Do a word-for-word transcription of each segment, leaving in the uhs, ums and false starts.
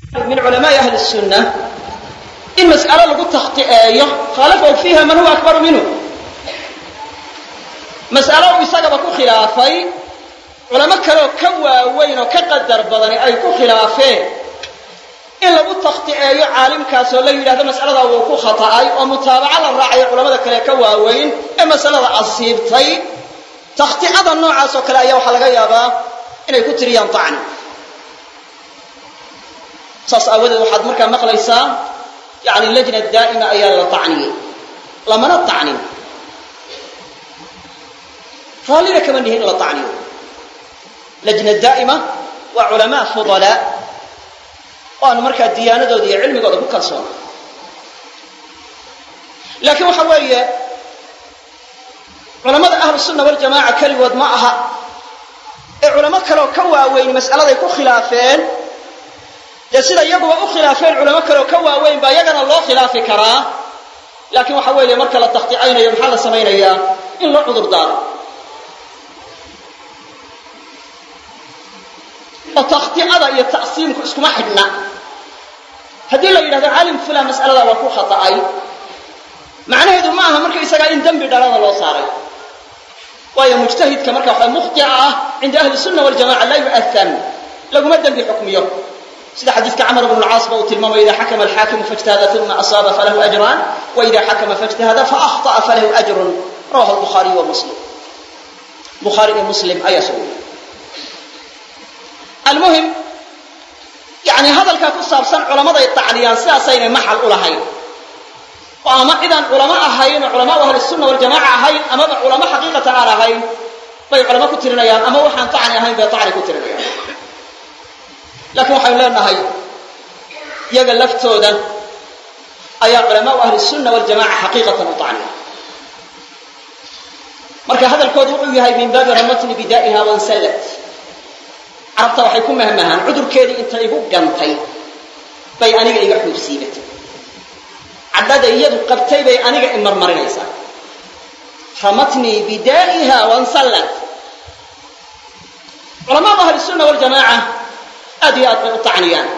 من علماء أهل السنة إن مسألة لقد تخطئية خالفه فيها من هو أكبر منه مسألة يساقب كو خلافي علماء كانوا كوا وين وكقدر بدني أي كو خلافين إن لقد تخطئية عالم كاسو لا يريد هذا مسألة وكو خطأي ومتابعة للرعي علماء كانوا كوا وين مسألة أصيبتي تخطئ هذا النوع عسو كلاية وحلقة يابا إن يكون تريان طعن saas aawadeed waxaad markaa maqlaysaa yani lajna daa'ima ayaa la tacniyey lamana tacnin raallina kama nihin la tacniyo lajna daa'ima waa culamaa fudalaa oo aan markaa diyaanadooda iyo cilmigooda ku kalsoona laakiin waxa weeye culamada ahlu sunna waljamaaca keligood ma aha ee culamo kaleoo ka waaweyn mas'aladay ku khilaafeen dee sida iyaguba u khilaafeen culamo kaleoo ka waaweyn baa iyagana loo khilaafi karaa laakiin waxa weeye marka la takhtiicaynayo maxaa la samaynayaa in loo cudur daaro oo takhtiicada iyo tacsiimku iskuma xidhna haddii la yidhahdo caalim fulan mas'alada waa ku khata'ay macnaheedu ma aha marka isagaa in dembi dhalada loo saaray waayo mujtahidka marka waxa mukhti'a ah cinda ahli sunna waljamaca laa yu'atham laguma dembi xukmiyo سيدة حديث عمر بن العاص بو تلمام إذا حكم الحاكم فاجتهد ثم أصاب فله أجران وإذا حكم فاجتهد فأخطأ فله أجر رواه البخاري ومسلم بخاري ومسلم أي سؤال المهم يعني هذا الكاكو صار علماء التعليان ساسين محل أولهين وأما إذا علماء هين علماء أهل السنة والجماعة هين أما علماء حقيقة على هين طيب علماء كتيرين أما وحن طعني هين بيطعني كتيرين لكن waxay leenahay iyaga laftooda ayaa culamo ahli sunna wal jamaa xaqiiqatan taaniya marka hadalkoodu wuxuu yahay min baab ramatni bidaa'iha wa sallat arabta waxay ku mahmahan cudurkeedii inta igu gantay bay aniga iga xubsiibatay cadada iyadu qabtay bay aniga imarmarinaysa ramatni bidaa'iha wa sallat culamo ahli sunna wal jamaa أدي أدب الطعنيان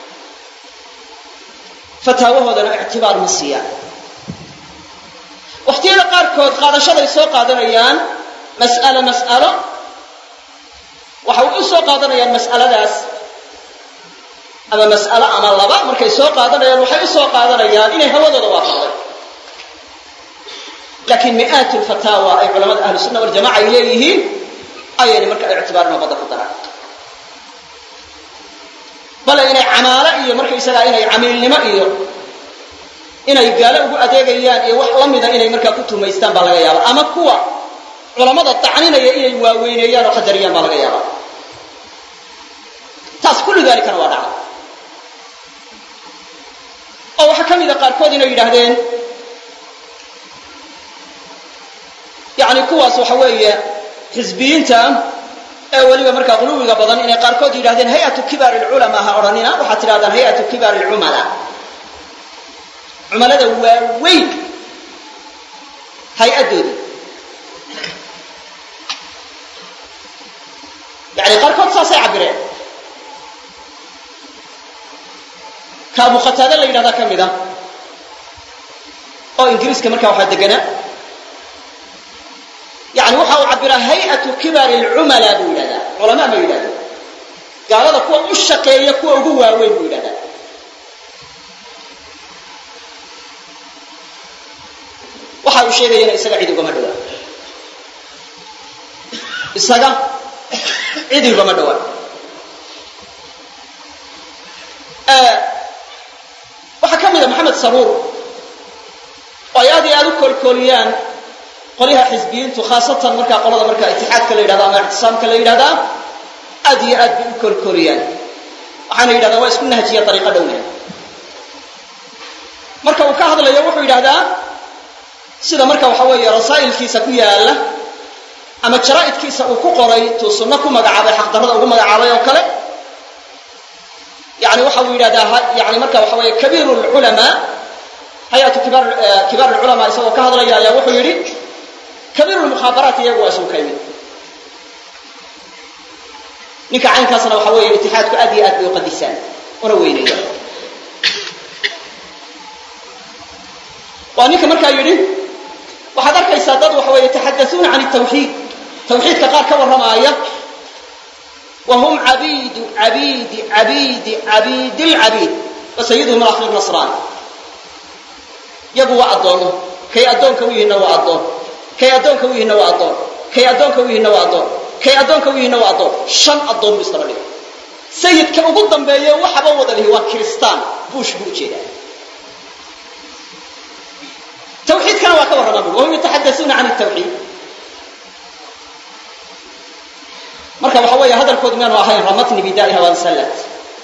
فتاوه ذا اعتبار مسيا واحتيال قاركود قادة شذي سوق قادنيان مسألة مسألة وحاول سوق قادنيان مسألة داس أما مسألة أما الله بقى مركي سوق قادنيان وحاول سوق قادنيان إنه هو ذا واقع لكن مئات الفتاوى أي علماء أهل السنة والجماعة إليه أي يعني مركي اعتبار ما بدأ قدرات بل inay camaalo iyo markay isaga inay camiilnimo iyo inay gaalo ugu adeegayaan iyo wax la mid ah inay markaa ku tuumaystaan baa laga yaabaa ama kuwa culimada tacninaya inay waaweynayaan oo qadariyaan baa laga yaabaa taas kullu dalika waa dhacay oo waxa kamid ah qaarkood inay yiraahdeen yaani kuwaas waxa weeye xisbiyiinta ee waliba marka quluwiga badan inay qaarkood yiraahdeen hay'atu kibar ulama ha oranina waxa tiraadaan hay'atu kibar umala umalada waaweyn hay'adoodi yani qaarkood saasay cabireen ka Abu Qatada la yiraahdaa kamida oo ingiriiska marka waxa deganaa يعني وحاو عبرها هيئة كبار العملاء بولادا علماء ما يولادا قال هذا كوا الشقية كوا قوة وين بولادا وحاو الشيء هنا إساقا عيدو قمر دوا إساقا عيدو قمر دوا آه وحكم إذا محمد سرور ويادي هذا كل كوليان قولها حزبيين خاصة مركا قولها مركا اتحاد كلا يرادا ما اعتصام كلا يرادا ادي اد بكل كوريان waxaana yiraahdaa waa isku nahjiya طريقه dawla marka uu ka hadlayo wuxuu yiraahdaa sida marka waxa weeye rasaa'ilkiisa ku yaala ama jaraa'idkiisa uu ku qoray to sunna ku magacaabay xaq darrada ugu magacaabay oo kale yaani waxa uu yiraahdaa yaani marka waxa weeye kabiirul ulama hay'atu kibar kibar ulama isagoo ka hadlaya ayaa wuxuu yiri كبير المخابرات يقوى سوء كيمين نكا عين كاسنا وحوية اتحادك أدي أدي وقدسان una weynaya waa ninka markaa yidhi waxaad arkaysaa dad waxa weeye yataxadasuuna can tawxiid tawxiidka qaar ka warramaaya wahum cabiidu cabiidi cabiidi cabiidi lcabiid wasayiduhum alakhir nasraan yagu waa addoono kay addoonka u yihiinna waa addoon kay addoonka u yihiinna waa addoon kay addoonka u yihiinna waa addoon kay addoonka u yihiinna waa addoon shan addoon buu isdaba dhigay sayidka ugu dambeeye waxaba wada lihi waa kiristaan buush buu ujeedaa tawxiidkana waa ka warramaa bui wahum yataxadasuuna can tawxiid marka waxa weeye hadalkoodu miyaanu ahayn ramatni bidaa'iha wansallat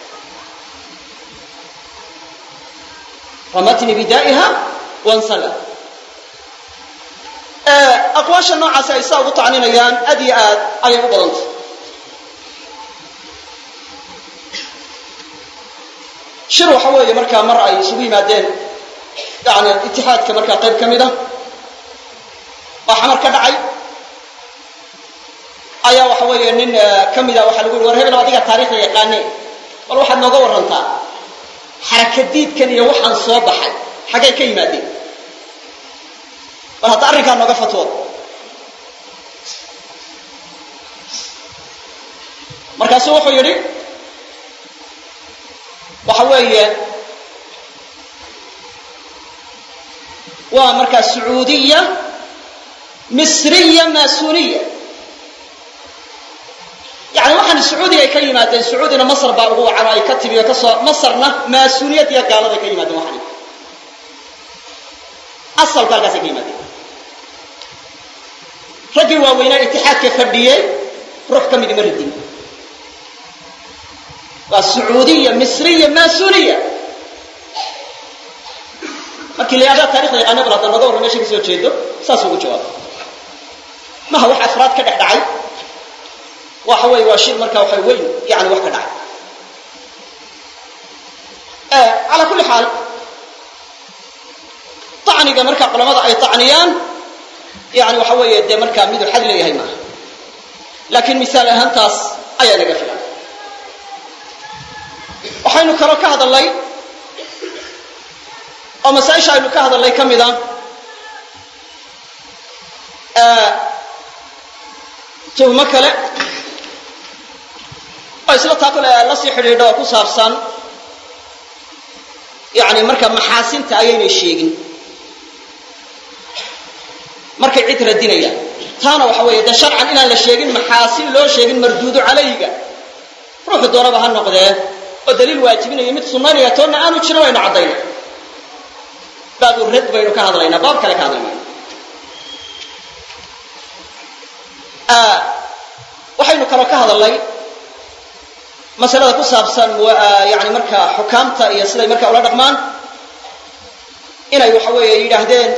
ramatni bidaa'iha wansallat aqwaasha noocaasi ay saa ugu tacninayaan aad iyo aad ayay u badantay shir waxa weeye markaa mar ay isugu yimaadeen yani itixaadka markaa qayb ka mid a oo xamar ka dhacay ayaa waxa weeye nin ka mida waxaa lagu yihi war hebel adiga taariikhda yaqaane bal waxaad nooga warrantaa xarakadiidkan iyo waxaan soo baxay xaggay ka yimaadeen bal hadda arrinkaa nooga fatwooda markaasuu wuxuu yidhi waxa weeye waa markaa sacuudiya misriya maasuniya yani waxaan sacuudiga ay ka yimaadeen sacuudina masr baa ugu wacan ay ka timi oo kasoo masrna maasuniyad iyo gaaladay ka yimaadeen waxan asalka halkaasay ka yimaadeen raggii waaweynaa itixaadka fadhiyey ruux ka mid ima radin waa sacuudiya misriya maasuniya markii la yidhahdo taarikhda yaqaana bal hadda naga warran meesha ka soo jeedo saas ugu jawaaba maha wax afraad ka dhex dhacay waxa weeye waa shir markaa waxa weyn yani wax ka dhacay calaa kulli xaal tacniga markaa culamada ay tacniyaan yani waxa weeye dee markaa miduu xad leeyahay maaha laakiin misaal ahaantaas ayaa naga filan waxaynu kaloo ka hadalnay oo masaaisha aynu ka hadalnay ka mida tuhmo kale oo isla taa kale la sii xidhiidho oo ku saabsan yani marka maxaasinta ayaynay sheegin markay cid radinayaan taana waxa weeye dee sharcan inaan la sheegin maxaasin loo sheegin marduudu calayga ruuxu doonaba ha noqdee oo daliil waajibinaya mid sunnaynaya toonna aanu jirin waynu caddayna baabu rad baynu ka hadlaynaa baab kale ka hadlaymayno waxaynu kaloo ka hadalnay masalada ku saabsan yani markaa xukaamta iyo siday markaa ula dhaqmaan inay waxa weeye yidhaahdeen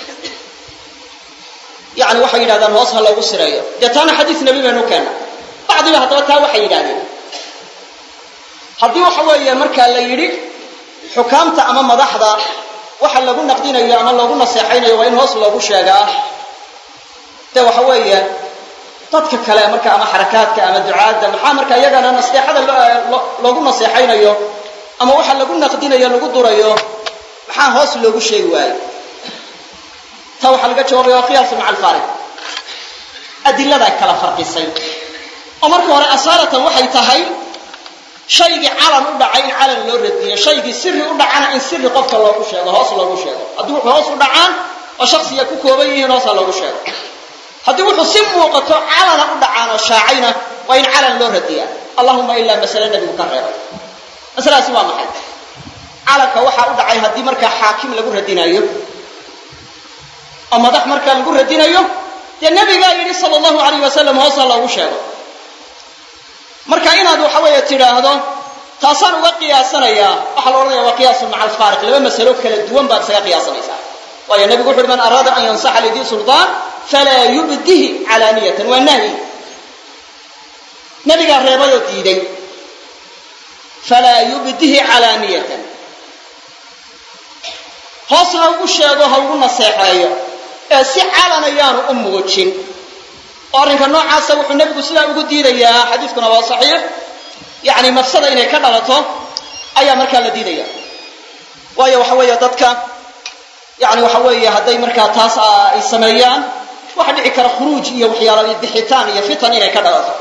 yani waxay yidhahdaan hoos ha loogu sireeyo dee taana xadiis nebi baynu keena bacdiba haddaba taa waxay yidhahdeen haddii waxa weeye markaa la yidhi xukaamta ama madaxda waxa lagu naqdinayo ama loogu naseexaynayo waa in hoos loogu sheegaa dee waxa weeye dadka kale marka ama xarakaadka ama ducaadda maxaa marka iyagana naseexada loogu naseexaynayo ama waxa lagu naqdinayo lagu durayo maxaa hoos loogu sheegi waayo taa waxaa laga jawaabaya waa qiyaasu maca alfaariq adiladaa kala farqisay oo marka hore asaaratan waxay tahay shaygii calan u dhacay in calan loo radiyo shaygii siri u dhacana in siri qofka loogu sheego hoos loogu sheego haddii wuxuu hoos u dhacaan oo shaksiga ku kooban yihiin hoosa loogu sheego haddii wuxuu si muuqato calana u dhacaan oo shaacayna waa in calan loo radiyaa allahuma ilaa masale nebigu ka reebay masaladaasi waa maxay calanka waxaa u dhacay haddii markaa xaakim lagu radinayo oo madax markaa lagu radinayo dee nebigaa yidhi sala allahu alayh wasalam hoosa loogu sheego marka inaad waxa weeye tidhaahdo taasaan uga qiyaasanayaa waxaa la odhanaya waa qiyaasun maca alfaariq laba masalo kala duwan baad isaga qiyaasanaysaa waayo nebigu wuxu uhi man araada an yansaxa lidii sulطaan falaa yubdihi calaaniyatan waa nahyi nebigaa reebayoo diiday falaa yubdihi calaaniyatan hoos ha ugu sheego ha ugu naseexeeyo ee si calan ayaanu u muujin oo arrinka noocaasa wuxuu nebigu sidaa ugu diidayaa xadiiskuna waa saxiix yani mafsada inay ka dhalato ayaa markaa la diidaya waayo waxa weeye dadka yani waxa weeye hadday markaa taas ay sameeyaan waxa dhici kara khuruuj iyo waxyaalo iyo bixitaan iyo fitan inay ka dhalato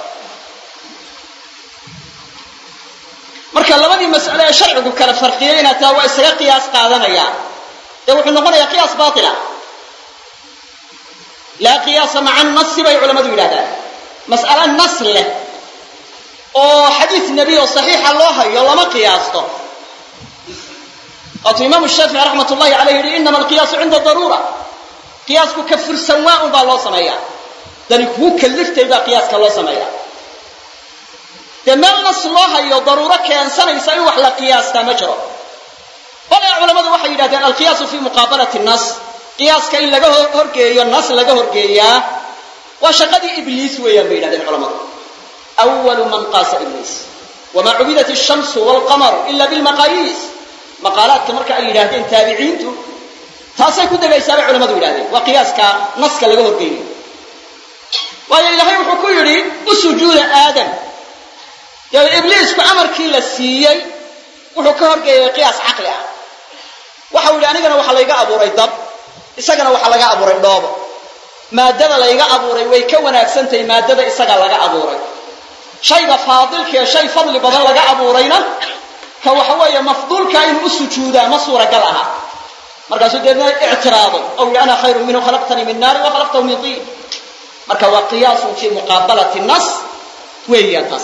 marka labadii mas'ale ee sharcigu kala farqiyayna taa waa isaga qiyaas qaadanaya ee wuxuu noqonayaa qiyaas baatila la qiyaas ma'a an-nass bay culimadu yiraahdaan mas'ala an-nass leh oo xadiis nabi oo saxiix loo hayo lama qiyaasto qatu imam ash-shafi'i rahmatullahi alayhi inma al-qiyas 'inda ad-darura qiyasku kafir sawaa ba loo sameeyaa dan ku kaliftay ba qiyaska loo sameeyaa demal nas loo hayo darura keensanaysa in wax la qiyaasta ma jiro wala culimadu waxay yiraahdaan al-qiyas fi muqabalati an-nas qiyaska in laga horgeeyo nas laga horgeeyaa waa shaqadii ibliis weeyaan bay yiraahdaan culimadu awwal man qasa iblis wama ubidat ash-shams wal-qamar illa bil maqayis maqaalaadka marka ay yiraahdeen taabiciintu taasay ku dagaysaa culimadu yiraahdeen waa qiyaaska naska laga horgeeyo waayo ilaahay wuxuu ku yiri usujuuda aadam yaa ibliis ku amarkii la siiyay wuxuu ka horgeeyay qiyaas aqli ah waxa uu anigana waxa la iga abuuray dab isagana waxa laga abuuray dhoobo maadada la iga abuuray way ka wanaagsantahay maadada isaga laga abuuray shayga faadilka shay fadli badan laga abuurayna ka waxa weeye mafduulka in u sujuuda ma suura gal aha markaas uu deedna i'tiraado aw ana khayru minhu khalaqtani min nar wa khalaqtahu min tin marka waa qiyaas fi muqabalati an-nas weeyaan taas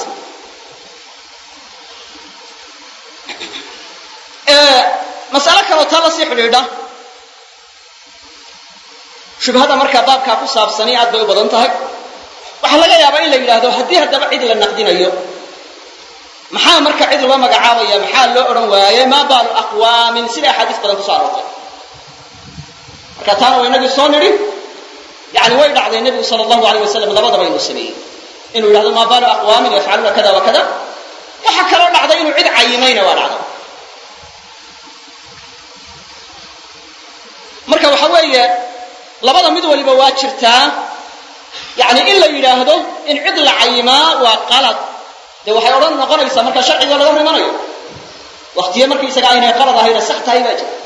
ee mas'ala kale oo tala si xidhiidha shubhada marka baabka ku saabsan aad bay u badan tahay waxa laga yaabaa in la yiraahdo hadii hadaba cid la naqdinayo maxaa marka cid loo magacaabaya maxaa loo oran waayay ma baal aqwaamin sida xadiis badan ku saartay marka taan way nabi soo niri yaani way dhacday nabi sallallahu alayhi wasallam labadaba inuu sameeyay inuu yiraahdo ma baal aqwaamin yaf'aluna kada wa kada waxa kale dhacday inuu cid cayimayna waa dhacday marka waxa weeye labada mid waliba waa jirtaa yaani in la yiraahdo in cid la cayima waa qalad de waxay oran noqonaysaa marka sharciga laga hormanayo waqtiye markii isaga aynay qalad ahayna sax tahay baa jira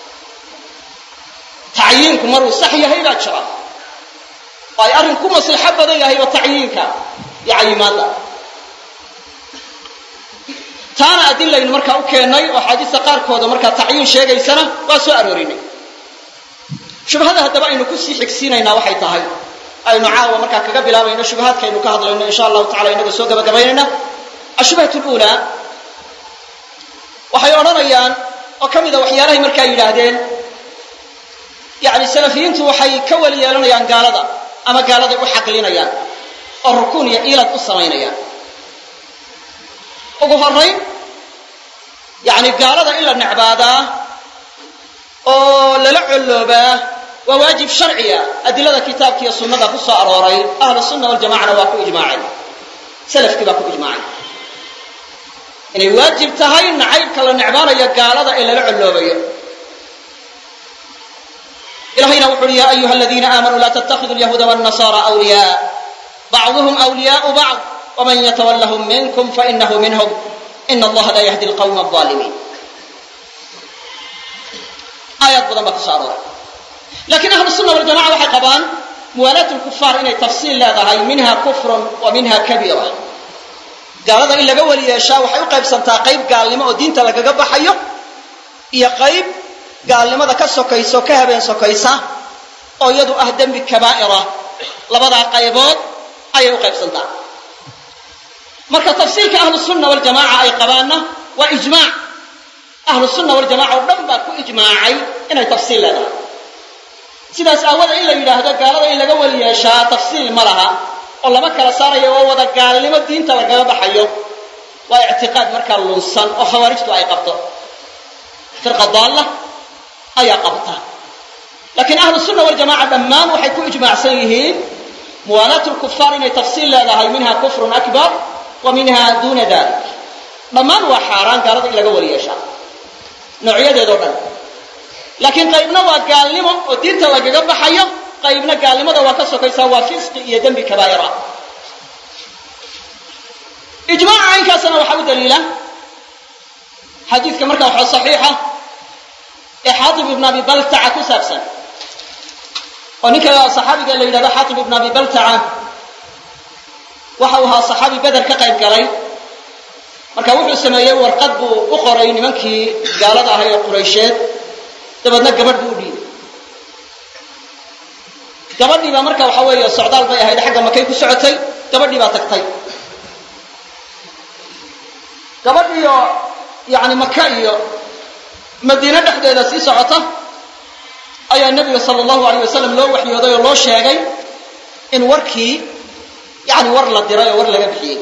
taayinku maruu sax yahay baa jira ay arin ku maslaxa badan yahay oo taayinka yaayimada taana adilla in marka u keenay oo xadiisa qaar kooda marka taayin sheegaysana waa soo aroorinay shubhada hadaba aynu ku sii xigsiinayna waxay tahay aynu caawa marka kaga bilaabayno shubhaadka aynu ka hadlayno insha Allah ta'ala inaga soo gabagabaynayna ashbahatu ula waxay oranayaan oo kamida waxyaalahay marka yiraahdeen yaani salafiyiintu waxay ka wali yeelanayaan gaalada ama gaalada u xaqlinayaan oo rukun iyo ilad u sameynayaan ugu horeyn yaani gaalada ila nacbaada oo lala culooba waa waajib sharciya adilada kitaabka iyo sunnada ku soo arooray ahlu sunna wal jamaa'ana waa ku ijmaacay salafki baa ku ijmaacay inay waajib tahay nacaybka la nacbaanayo gaalada ee lala culoobayo ilahayna wuxuu ya ayuha alladheena aamanu la tattakhidhu al-yahuda wan-nasara awliya ba'dhuhum awliya'u ba'd wa man yatawallahum minkum fa innahu minhum inna allaha la yahdi al-qawma adh-dhalimin ayat badan ba ku soo arooray لكن أهل السنة والجماعة waxay qabaan muwalaat al-kuffar inay tafsiil leedahay minha kufrun wa minha kabira gaalada in laga waliyeeshaa waxay u qaybsantaa qayb gaalnimo oo diinta lagaga baxayo iyo qayb gaalnimada ka sokayso ka habeen sokaysa oo iyadu ah dambi kabaa'ira labada qaybood ayay u qaybsantaa marka tafsiilka ahlu sunna wal jamaa ay qabaana waa ijmaa' ahlu sunna wal jamaa oo dhan baa ku ijmaacay inay tafsiil leedahay sidaas aawada in la yiraahdo gaalada in laga waliyeeshaa tafsiil ma laha oo lama kala saarayo oo wada gaalnimo diinta laga baxayo waa i'tiqaad marka lunsan oo khawaarijtu ay qabto firqa dalla ay qabta laakiin ahlu sunna wal jamaa dhammaan waxay ku ijmaacsan yihiin muwalaatu al-kuffar inay tafsiil leedahay minha kufrun akbar wa minha duna dalik dhammaan waa xaraan gaalada in laga waliyeeshaa noocyadooda dhan laakiin qaybna waa gaalnimo oo diinta lagaga baxayo qaybna gaalnimada waa ka sokaysa waa fisqi iyo dambi kabaa'ira ijmaaca inkaasna waxa u daliila xadiidka markaa waxaa saxiixa ee xaatib ibn abi baltaca ku saabsan oo ninka saxaabiga la yidhahdo xaatib ibn abi baltaca waxa uu ahaa saxaabi beder ka qayb galay marka wuxuu sameeyey warqad buu u qoray nimankii gaalada ahay ee quraysheed dabeedna gabadh buu u dhiibay gabadhii baa marka waxa weeye socdaal bay ahayd xagga makay ku socotay gabadhii baa tagtay gabadhiyo yani maka iyo madiine dhexdeeda sii socota ayaa nebiga sala allahu alayh wasalam loo waxyooday oo loo sheegay in warkii yani war la diray oo war laga bixiyey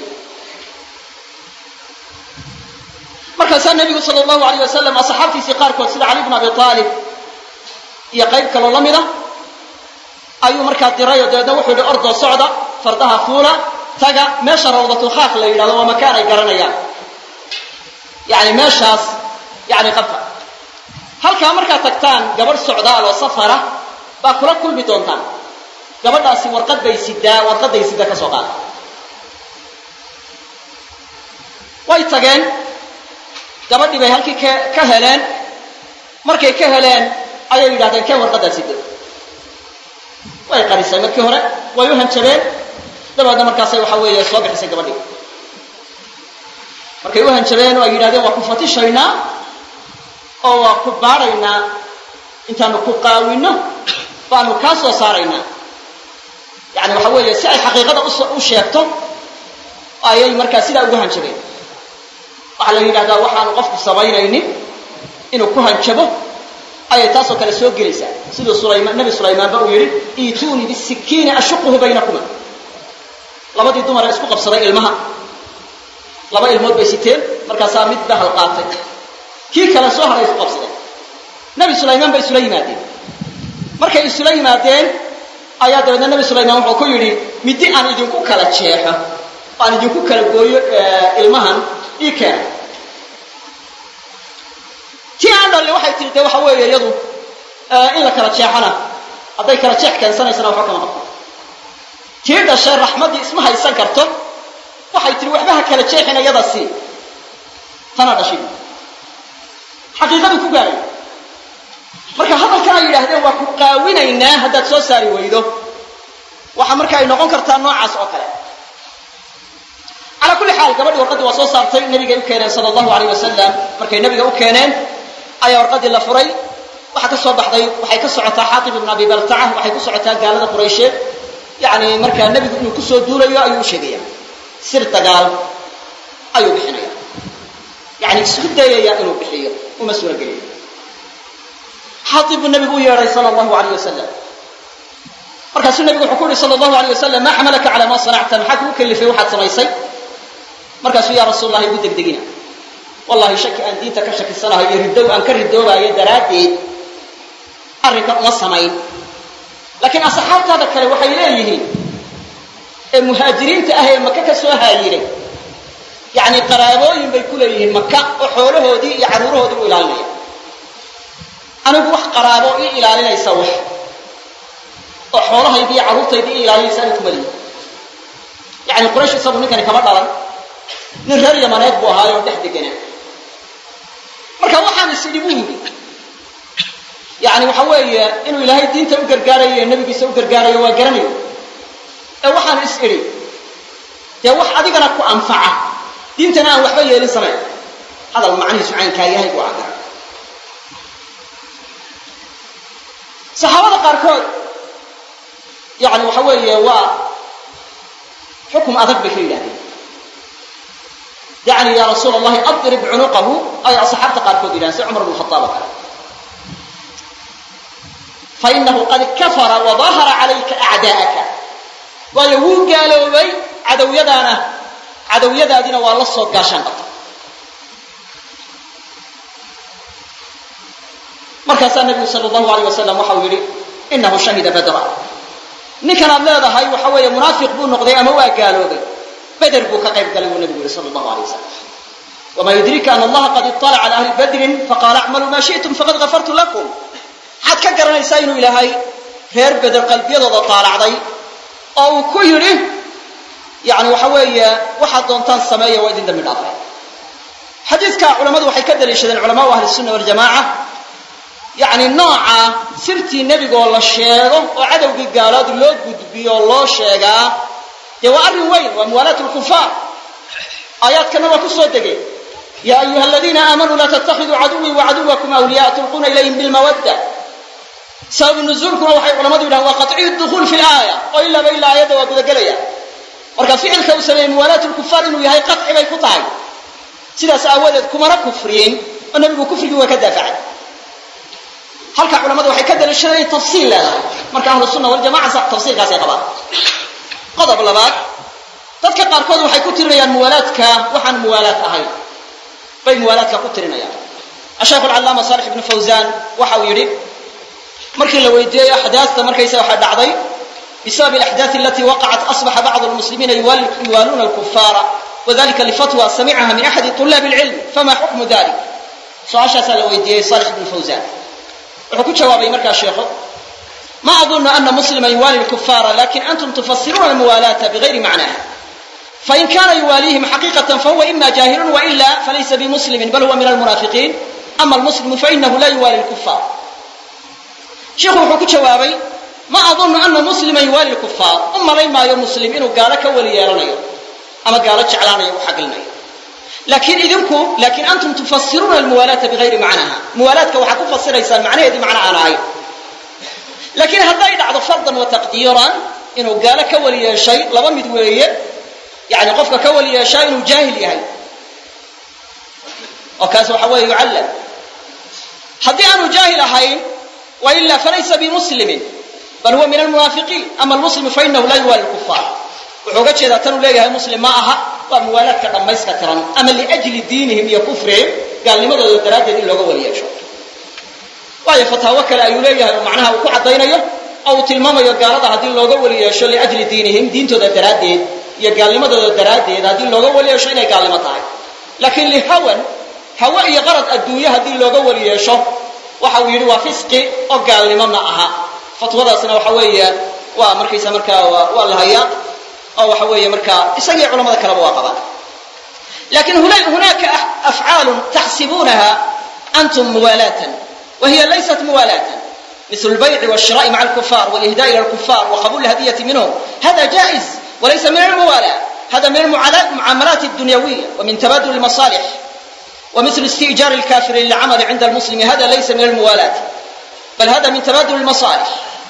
markaasaa nebigu sala allahu alayh wasalam asxaabtiisii qaarkood sida cali bn abi aalib iyo qayb kaloo la mida ayuu markaa diray oo dabeedna wuxuu yihi ordoo socda fardaha fuula taga meesha rawdatulkhaaq la yidhahdo waa makaan ay garanayaan yani meeshaas yani qabta halkaa markaad tagtaan gabadh socdaal oo safara baa kula kulmi doontaan gabadhaasi warqad bay sidaa warqadday sida ka soo qaada way tageen gabadhii bay halkii ka ka heleen markay ka heleen ayay yidhahdeen keen warqaddaa sida way qarisay markii hore way u hanjabeen dabeedna markaasay waxa weeye soo bixisay gabadhii markay u hanjabeen oo ay yidhahdeen waa ku fatishaynaa oo waa ku baadhaynaa intaanu ku qaawinno baanu kaa soo saaraynaa yani waxa weeye si ay xaqiiqada u sheegto ayay markaa sidaa ugu hanjabeen waxaa la yidhahdaa waxaanu qofku samaynaynin inuu ku hanjabo ayay taasoo kale soo gelaysaa siduu sulaymaan nebi sulaymaanba uu yidhi iituunii bisikiini ashuquhu baynakuma labadii dumar ee isku qabsaday ilmaha laba ilmood bay siteen markaasaa mid bahal qaatay kii kale soo haray isku qabsadeen nebi sulaymaan bay isula yimaadeen markay isula yimaadeen ayaa dabeedna nebi sulaymaan wuxuu ku yidhi midi aan idinku kala jeexo aan idinku kala gooyo ilmahan ii keena tii aan dhalle waxay tiri dee waxa weeye iyadu in la kala jeexana hadday kala jeex keensanaysana waxba kama qabto tii dhashay raxmaddii isma haysan karto waxay tiri waxba ha kala jeexin iyada sii tana dhashay xaqiiqadii ku gaaray marka hadalkan ay yidhaahdeen waa ku qaawinaynaa haddaad soo saari weydo waxa marka ay noqon kartaa noocaas oo kale calaa kulli xaal gabadhii warqaddii waa soo saartay nebigay u keeneen sala allahu alayh wasalam markay nebiga u keeneen ayaa warqaddii la furay waxaa ka soo baxday waxay ka socotaa xaatib ibn abi baltaca waxay ku socotaa gaalada quraysheed yani markaa nebigu inuu kusoo duulayo ayuu u sheegaya sir dagaal ayuu bixinaya yani isku dayaya inuu bixiyo uma suurageliyo xaatib buu nebigu u yeedhay sala allahu alayh wasalam markaasuu nebigu wuxuu ku yihi sala allahu alayh wasalam maa xamalaka calaa maa sanacta maxaa kugu kalifay waxaad samaysay markaasuu yaa rasuul allahi igu degdegina wallahi shaki aan diinta ka shakisanahay iyo ridow aan ka ridoobaayo daraaddeed arrinkan uma samayn laakiin asxaabtaada kale waxay leeyihiin ee muhaajiriinta ah ee maka ka soo haayiray yani qaraabooyin bay ku leeyihiin maka oo xoolahoodii iyo carruurahoodii u ilaalinaya anigu wax qaraabo ii ilaalinaysa wax oo xoolahaydii iyo carruurtaydii ii ilaalinaysa anigu kuma lihi yani quraysh isagu ninkani kama dhalan nin reer yamaneed buu ahaayo dhex deganaa marka waxaan is idhi buu yidhi yani waxa weeye inuu ilaahay diinta u gargaarayo ee nebigiisa u gargaarayo waa garanayo ee waxaan is idhi dee wax adigana ku anfaca diintana aan waxba yeelin samee hadal macnihiisu caynkaa yahay buu caddaa saxaabada qaarkood yani waxa weeye waa xukum adag bay ka yidhahdeen يعني يا رسول الله أضرب عنقه أي أصحابت قاركود إلى عمر بن الخطاب قال فإنه قد كفر وظاهر عليك أعداءك ويهود قالوا بي عدو يدانا عدو يدادنا والله الصوت قاشان مركز النبي صلى الله عليه وسلم وحوله إنه شهد بدرا نكنا بلاده هاي وحوية منافق بو نقضي أموا قالوا بي بدر بو كقيب قال النبي صلى الله عليه وسلم وما يدريك أن الله قد اطلع على أهل بدر فقال اعملوا ما شئتم فقد غفرت لكم حد كقرن يساينو إلى هاي غير بدر قلب يضا طالع ضي أو كيره يعني وحوية واحد دونتان السماية وإذن دم الأطفال xadiidka culamadu waxay ka daliishadeen culamaa ahli sunna wal jamaa yani nooca sirtii nebigoo la sheego oo cadowgii gaalood loo gudbiyo loo sheegaa dee waa arrin weyn waa muwaalaat lkufaar aayaadkana waa ku soo degay yaa ayuha aladiina aamanuu laa tattakhiduu caduwii wacaduwakum awliyaa tulquuna ilayhim bilmawadda sababu nuzuulkuna waxay culamadu yidhahan waa qaطciyu dukuul fi laaya oo ilaaba ilaa aayadda waa gudagelaya marka ficilka uu sameeyey muwaalaat lkufaar inuu yahay qaطci bay ku tahay sidaas aawadeed kumana kufriyin oo nebigu kufrigii waa ka daafacay halka culamadu waxay ka daliishadeen tafsiil leedahay marka ahlu sunna wal jamaa tafsiilkaasay qabaan qodob labaad dadka qaarkood waxay ku tirinayaan muwaalaadka waxaan muwaalaad ahayn bay muwaalaadka ku tirinayaan ashaykh al-allaama salih ibn fawzan waxa uu yidhi markii la weydiiyey axdaasta markaysa waxaa dhacday bisabab alaxdaati alati waqacat asbaxa bacdu almuslimiina yuwaaluuna alkufaara wadalika lifatwa samicaha min axadi طulaab اlcilm fama xukmu dalik su-aashaasaa la weydiiyey salih ibn fawzan wuxuu ku jawaabay markaa sheekhu ma adunnu ana muslima yuwaali lkufaara lakin antum tufasiruuna almuwaalaata bigayri macnaha fain kana yuwaaliihim xaqiiqatan fahuwa ima jaahilun waila falaysa bimuslimin bal huwa min almunaafiqiin ama almuslimu fainahu la yuwaali lkufaar sheikhu wuxuu ku jawaabay ma adunnu ana muslima yuwaali lkufaar u malayn maayo muslim inuu gaalo ka weli yeelanayo ama gaalo jeclaanayo u xaglinayo lakin idinku lakin antum tufasiruuna almuwaalaata bigayri macnaha muwaalaadka waxaa ku fasiraysaan macnaheedii macno aan ahayn lakin hadday dhacdo fardan wa taqdiiran inuu gaalo ka weli yeeshay laba mid weeye yani qofka ka weli yeeshaa inuu jaahil yahay oo kaas waxa weeye yucallam haddii aanu jaahil ahayn waila falaysa bimuslimin bal huwa min almunaafiqiin ama almuslimu fainahu la yuwaali lkufaar wuxuu uga jeedaa tanuu leeyahay muslim ma aha waa muwaalaadka dhammayska tiran ama liajli diinihim iyo kufrihim gaalnimadooda daraaddeed in looga weli yeesho waayo fataawo kale ayuu leeyahay oo macnaha uu ku caddaynayo oo uu tilmaamayo gaalada haddii looga weli yeesho liajli diinihim diintooda daraaddeed iyo gaalnimadooda daraaddeed haddii looga weli yeesho inay gaalnimo tahay laakiin lihawan hawe iyo qarad adduunye haddii looga weli yeesho waxa uu yidhi waa fisqi oo gaalnimo ma aha fatwadaasna waxa weeye waa markaysa markaa waa la hayaa oo waxa weeye markaa isagii culamada kaleba waa qabaan lakin hunaaka afcaal taxsibuunaha antum muwaalaatan wahiya laysat muwaalaatan مثل البيع والشراء مع الكفار والإهداء إلى الكفار وقبول الهدية منهم هذا جائز وليس من الموالاة هذا من المعاملات الدنيوية ومن تبادل المصالح ومثل استئجار الكافر للعمل عند المسلم هذا ليس من الموالاة بل هذا من تبادل المصالح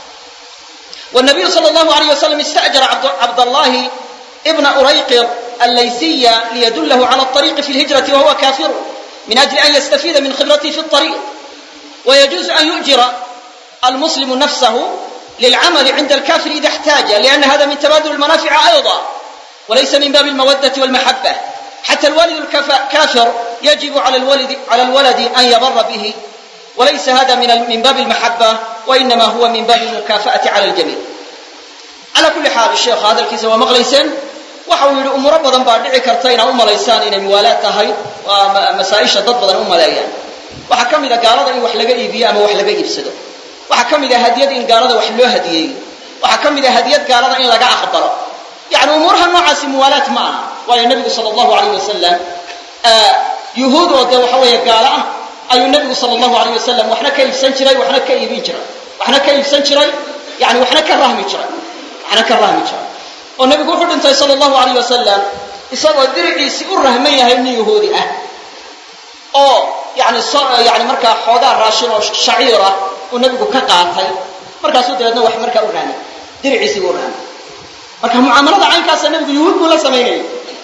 والنبي صلى الله عليه وسلم استأجر عبد الله ابن أريقر الليثي ليدله على الطريق في الهجرة وهو كافر من أجل أن يستفيد من خبرته في الطريق ويجوز أن يؤجر المسلم نفسه للعمل عند الكافر إذا احتاج لأن هذا من تبادل المنافع أيضا وليس من باب المودة والمحبة حتى الوالد الكافر يجب على الولد, على الولد أن يبر به وليس هذا من من باب المحبة وإنما هو من باب المكافأة على الجميع على كل حال الشيخ هذا الكيس ومغليسين وحاول أمور بدن باردعي كرتين أم ليسان إن موالات تهي ومسائش ضد بدن أم ليان وحكم إذا قارض إن وحلقة إيبيا أما وحلقة إبسده وحكم إذا هديد إن قارض وحلوه هديي وحكم إذا هديد قارض إن لقى أخبره يعني أمورها نوعا موالات معها ويا النبي صلى الله عليه وسلم آه يهود وده وحوية قالة أي النبي صلى الله عليه وسلم وإحنا كيف سنشري وإحنا كيف يجري وإحنا كيف سنشري يعني وإحنا كراه يجري وإحنا كراه يجري والنبي يقول أنت صلى الله عليه وسلم يصير الدرعي سيقول رحمية هني يهودي أه أو يعني صار يعني مركا حوضاء راشن وشعيرة والنبي يقول كقاطي مركا سود لنا وح مركا أوراني درعي سيقول رحمي مركا معاملة عين كاس النبي يهود ولا سميني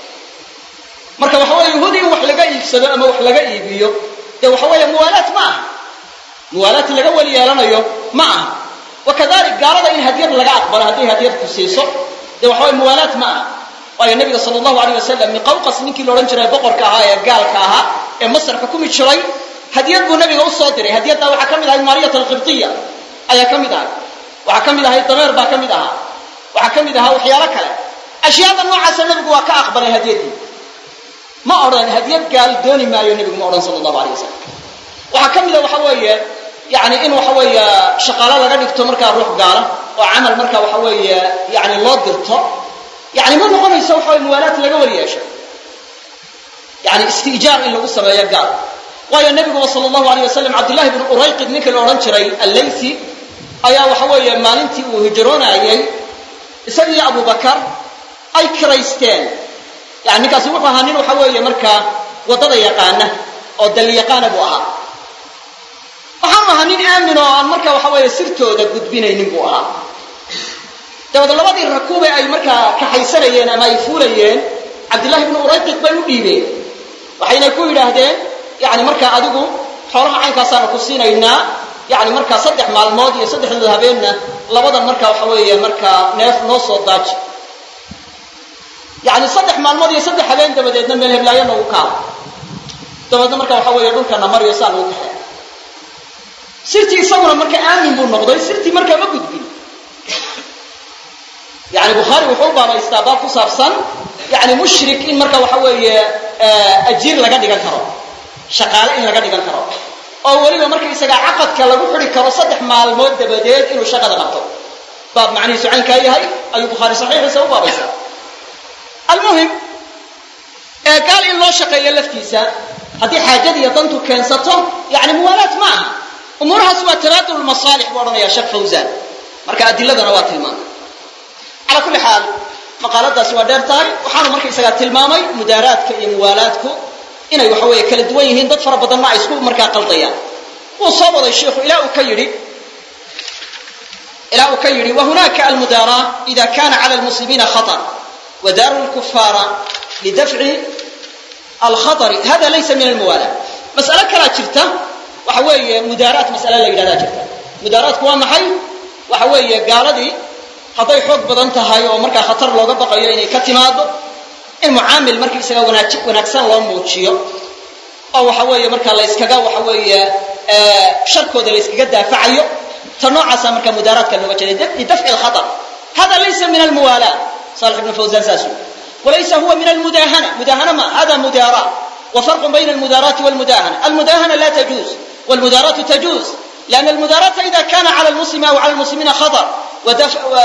مركا وحوي يهودي وحلقة يكسب أما وحلقة يبيو ده وحوي موالات معه موالات اللي قبل يالنا معه وكذلك قال إن هدير لقى أقبل هذه هدير تسيسه ده وحوي موالات معه ويا النبي صلى الله عليه وسلم من قوقس من كيلو رنجر بقر كهاية قال كها مصر حكومة شري هدير النبي الصادري هدير ده وحكم هذه مارية القبطية أي كم ده وحكم هذه الضمير بحكم ده وحكم ده وحيارك له أشياء النوع سنة بقوا كأقبل هدير دي ما أرى هدير قال دوني ما ينبي ما أرى صلى الله عليه وسلم وحكم له وحوية يعني إنه وحوية شقالة لقد يكتمرك الروح قاله وعمل مركا وحوية يعني الله قرطه يعني ما نقول يسوي حوي الموالات اللي قبل ياشا yani istiijaar in lagu sameeyo gaal waayo nabiguba sal allahu alayh wasalam cabdullahi bnu urayqid ninkii la odhan jiray allaysi ayaa waxa weeye maalintii uu hijroonayey isagii abubakar ay kiraysteen yani ninkaasi wuxuu ahaa nin waxa weeye markaa waddada yaqaana oo dal yaqaana buu ahaa waxaanu ahaa nin aamin oo aan markaa waxa weeye sirtooda gudbinaynin buu ahaa dabeed labadii rakuube ay markaa kaxaysanayeen ama ay fuulayeen cabdullahi bnu urayqid bay u dhiibeen waxayna ku yidhaahdeen yani markaa adigu xoolaha caynkaasaanu ku siinaynaa yani markaa saddex maalmood iyo saddexdooda habeenna labadan markaa waxa weeye markaa neef noo soo daaji yani saddex maalmood iyo saddex habeen dabadeedna meel heblaayo nagu kaado dabeedna markaa waxa weeye dhulkana mariyo saa nagu kaxee sirtii isaguna marka aamin buu noqday sirtii markaa ma gudbin yani bukhaari wuxuu u baabaystaa baab ku saabsan yani mushrik in marka waxa weeye ajiir laga dhigan karo shaqaale in laga dhigan karo oo weliba markaysaga caqadka lagu xidhi karo saddex maalmood dabadeed inuu shaqada qabto baab macnihiisu caynkaa yahay ayuu bukhaari saxiixiisa u baabaysaa almuhim ee gaal in loo shaqeeyo laftiisa haddii xaajadiiyo dantu keensato yani muwaalaat ma aha umuurahaas waa tabaadul lmasaalix buu odhanayaa sheekh fawzan marka adiladana waa tilmaamay calaa kulli xaal maqaaladaasi waa dheer tahay waxaanu markaysagaa tilmaamay mudaaraadka iyo muwaalaadku inay waxa weeye kala duwan yihiin dad fara badanna ay isku markaa qaldayaan wuu soo waday sheikhu ilaa uu ka yidhi ilaa uu ka yidhi wahunaaka almudaara ida kana cala almuslimiina khatar wadaaru lkufaara lidafci alkhatari hada laysa min almuwaala mas'alo kalaa jirta waxa weeye mudaaraat mas'ale la yidhahdaa jirta mudaaraatku waa maxay waxa weeye gaaladii hadday xoog badan tahay oo markaa khatar looga baqayo inay ka timaado in mucaamil markaysaga wanaaj wanaagsan loo muujiyo oo waxa weeye markaa la yskaga waxa weeye sharkooda la yskaga daafacayo ta noocaasa markaa mudaaraadka looga jeeday lidafci alkhatar hada laysa min almuwaala salix ibn fawzan saasu walaysa huwa min almudahana mudahana ma hada mudaara وفرق بين المداراة والمداهنة المداهنة لا تجوز والمداراة تجوز لأن المداراة إذا كان على المسلم أو على المسلمين خطر ودفع و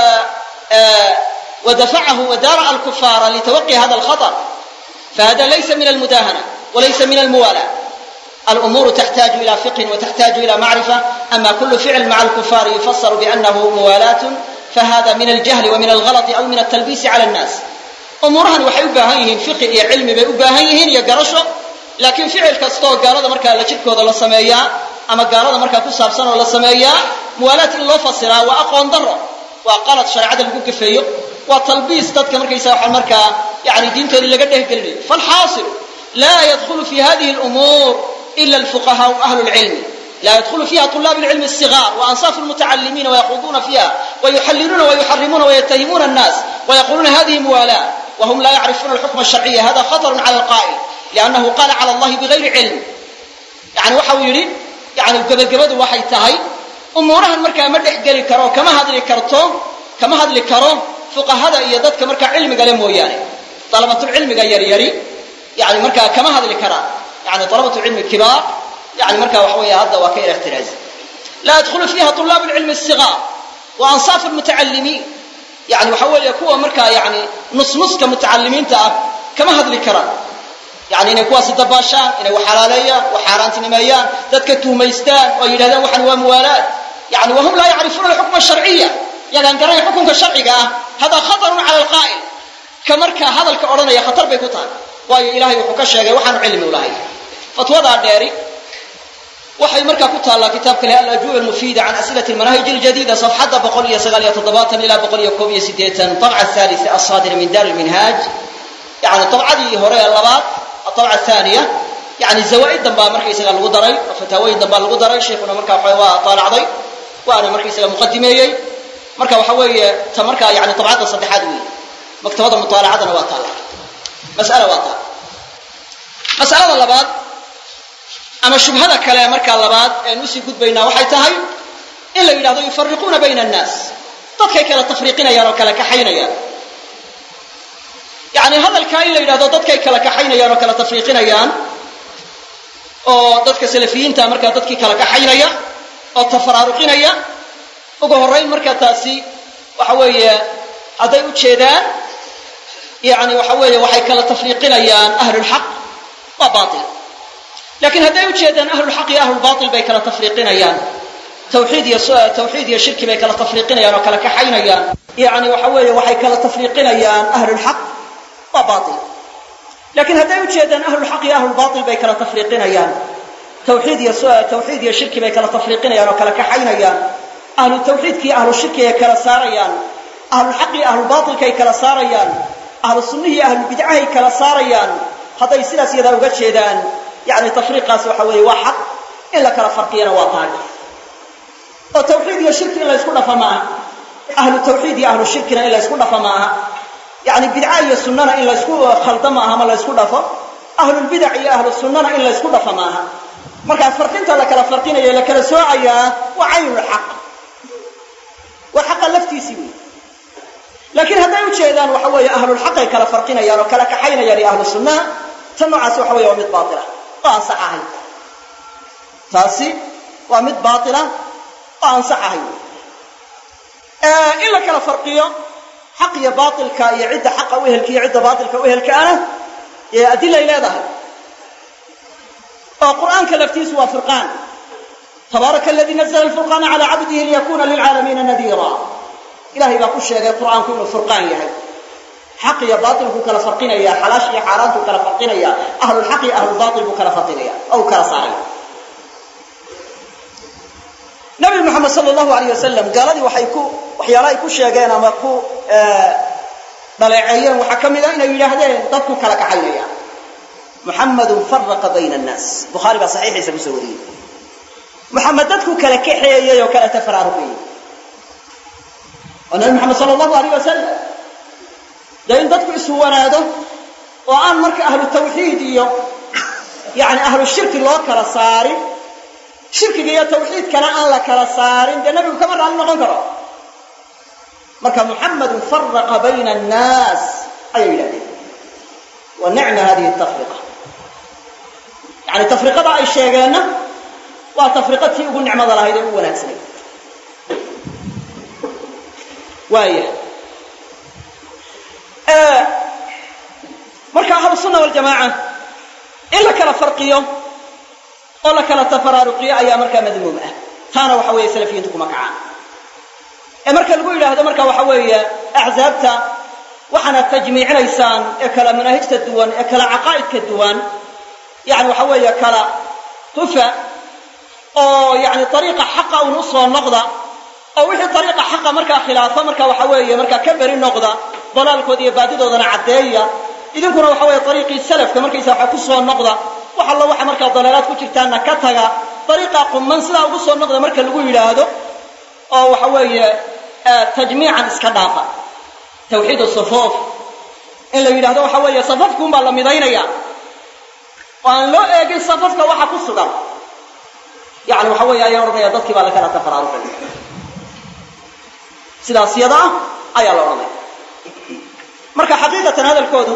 ودفعه ودارع الكفار لتوقي هذا الخطر فهذا ليس من المداهنة وليس من الموالاة الأمور تحتاج إلى فقه وتحتاج إلى معرفة أما كل فعل مع الكفار يفسر بأنه موالاة فهذا من الجهل ومن الغلط أو من التلبيس على الناس أمورهن waxay u baahan yihiin fiqi iyo cilmi bay u baahan yihiin iyo garasho laakiin ficil kasto gaalada marka la jirkooda la sameeyaa ama gaalada marka ku saabsan oo la sameeyaa muwaalaat in loo fasiraa waa aqoon daro waa qalad sharciga lagu gafeeyo waa talbiis dadka markaysa waxa marka yaani diintoodii laga dhehgelinayo fal haasil la yadkhulu fi hadhihi al-umur illa al-fuqaha wa ahli al-ilm لا يدخل فيها طلاب العلم الصغار وأنصاف المتعلمين ويخوضون فيها ويحللون ويحرمون ويتهمون الناس ويقولون هذه موالاة وهم لا يعرفون الحكم الشرعي هذا خطر على القائل لأنه قال على الله بغير علم يعني وحاو يريد يعني القبل وحي تهي أمورها المركة مدح قال كرو كما هذا اللي كرتو كما هذا اللي كرو فقهاء يدد كمركة علم قال موياني طلبة العلم قال يري يري يعني مركة كما هذا اللي كرا يعني طلبة العلم الكبار يعني مركة وحوية هذا وكيل احتراز لا يدخل فيها طلاب العلم الصغار وأنصاف المتعلمين يعني وحول يكون مركة يعني نص نص كمتعلمين تأ كما هذا الكرام يعني إن يكون سدباشان إن هو حلالية وحاران تنميان تذكرته ميستان ويلهدان وحن وموالات يعني وهم لا يعرفون الحكم الشرعية يعني أن قرأي حكم الشرعي هذا خطر على القائل كمركة هذا الكأورنا يا خطر بيكوتان ويا إلهي وحكشة وحن علم ولاهي فتوضع داري waxay markaa ku taala kitaabka leh al-ajwab al-mufida an as'ilat al-manahij al-jadida safhada boqol iyo sagaal iyo toddobaatan ila boqol iyo koob iyo siddeetan tabca thalitha as-sadir min dar al-minhaj yani tabcadii hore labaad tabca thaniya yani zawaid damba markay isaga lagu daray fatawaaid damba lagu daray sheekuna markaa waxa waa taalacday waana markay isaga muqaddimeeyay marka waxa weeye ta markaa yani tabcada saddexaad weey maktabada mutaalacadana waa taala mas'ala waa taala mas'alada labaad ama shubhada kale marka labaad ee nusi gudbayna waxay tahay in la yiraahdo yufariquna bayna an-nas dadkay kala tafriiqinayaan oo kala kaxaynayaan yani hadalka in la yiraahdo dadkay kala kaxaynayaan oo kala tafriiqinayaan oo dadka salafiyiinta marka dadkii kala kaxaynaya oo tafaraaruqinaya ugu horeyn marka taasi waxa weeye haday u jeedaan yani waxa weeye waxay kala tafriiqinayaan ahlul haqq waa baatil laakiin hadday u jeedaan ahlulxaq iyo ahlulbaatil bay kala tafriiqinayaan tawxiid iyo tawxiid iyo shirki bay kala tafriiqinayaan oo kala kaxaynayaan yani waxa weeye waxay kala tafriiqinayaan ahlulxaq waa baatil laakiin hadday u jeedaan ahlulxaq iyo ahlulbaatil bay kala tafriiqinayaan tawxiid iyo tawxiid iyo shirki bay kala tafriiqinayaan oo kala kaxaynayaan ahlu tawxiidki iyo ahlu shirki ay kala saarayaan ahlulxaq iyo ahlulbaatilka ay kala saarayaan ahlu sunnihi iyo ahlulbidcahay kala saarayaan hadday sidaas iyadaa uga jeedaan yani tafriiqaas waxa weeye waa xaq in la kala farqiyana waa baadil oo tawxiid iyo shirki in la isku dhafa maaha ahlu tawxiid iyo ahlu shirkina in la isku dhafa maaha yani bidca iyo sunnana in la isku khalda maaha ma la isku dhafo ahlulbidac iyo ahlu sunnana in la isku dhafa maaha markaa farqinta la kala farqinaya la kala soocayaa waa caynulxaq waa xaqa laftiisii wey laakiin hadday u jeedaan waxa weeye ahlulxaqay kala farqinayaan oo kala kaxaynayaan iyo ahlu sunnaha tan noocaasi waxa weeye waa mid baatila oo aan sax ahayn taasi waa mid baatila oo aan sax ahayn in la kala farqiyo xaq iyo baatilka iyo cidda xaqa u ehelka iyo cidda baatilka u ehelkaana ee adilay leedahay oo qur'aanka laftiisu waa furqaan tabaaraka aladii nazla alfurqaana calaa cabdihi liyakuna lilcaalamiina nadiira ilahay baa ku sheegay qur'aanku inuu furqaan yahay xaq iyo baatilku kala farqinaya xalaash iyo xaaraantu kala farqinaya ahlulxaq iyo ahlulbaatil buu kala farqinaya oo kala saaraya nabi muxamed sala allahu alayh wasalam gaaladii waxay ku waxyaala ay ku sheegeen ama ku dhaleeceeyeen waxaa ka mid a inay yidhaahdeen dadku kala kaxaynaya muxammadun faraqa bayna annaas bukhaari baa saxiixiisa kusoo wariyey muxamed dadku kala kaxeeyey oo kala tafaraaruqiyey oo nabi muxamed sala allahu alayh wasalam dee in dadku iswanaado oo aan marka ahlu tawxiid iyo yani ahlu shirki loo kala saarin shirkiga iyo tawxiidkana aan la kala saarin dee nabigu kama raalli noqon karo marka muxammadun faraqa bayna annaas ayay yidhahdeen wa nicma hadihi tafriqa yani tafriqada ay sheegeenna waa tafriqa tii ugu nicmada lahayd ee ugu wanaagsanayd waaya marka ahlu sunna waljamaaca in la kala farqiyo oo la kala tafaraaruqiyo ayaa markaa madmuum ah taana waxa weeye salafiyiintu kuma kacaan ee marka lagu yidhaahdo marka waxa weeye axzaabta waxaanaad tajmiicinaysaan ee kala manaahijta duwan ee kala caqaa'idka duwan yani waxa weeye kala hufa oo yani ariiqa xaqa un usoo noqda oo wixii ariiqa xaqa markaa khilaafa marka waxa weeye markaa ka beri noqda dalaalkooda iyo baadidoodana caddeeya idinkuna waxa weeye ariiqii salafka markaysa waxa ku soo noqda wax allo waxa markaa dalaalaad ku jirtaanna ka taga ariiqa qumman sidaa ugu soo noqda marka lagu yidhaahdo oo waxa weeye tajmiican iska dhaafa tawxiid sufuuf in la yidhaahdo waxa weeye safafkuun baa la midaynaya oo aan loo eegin safafka waxa ku sugan yani waxa weeye ayaa odhanaya dadkii baa la kala tafaraaruqay sidaas yada ah ayaa la odhanaya marka xaqiiqatan hadalkoodu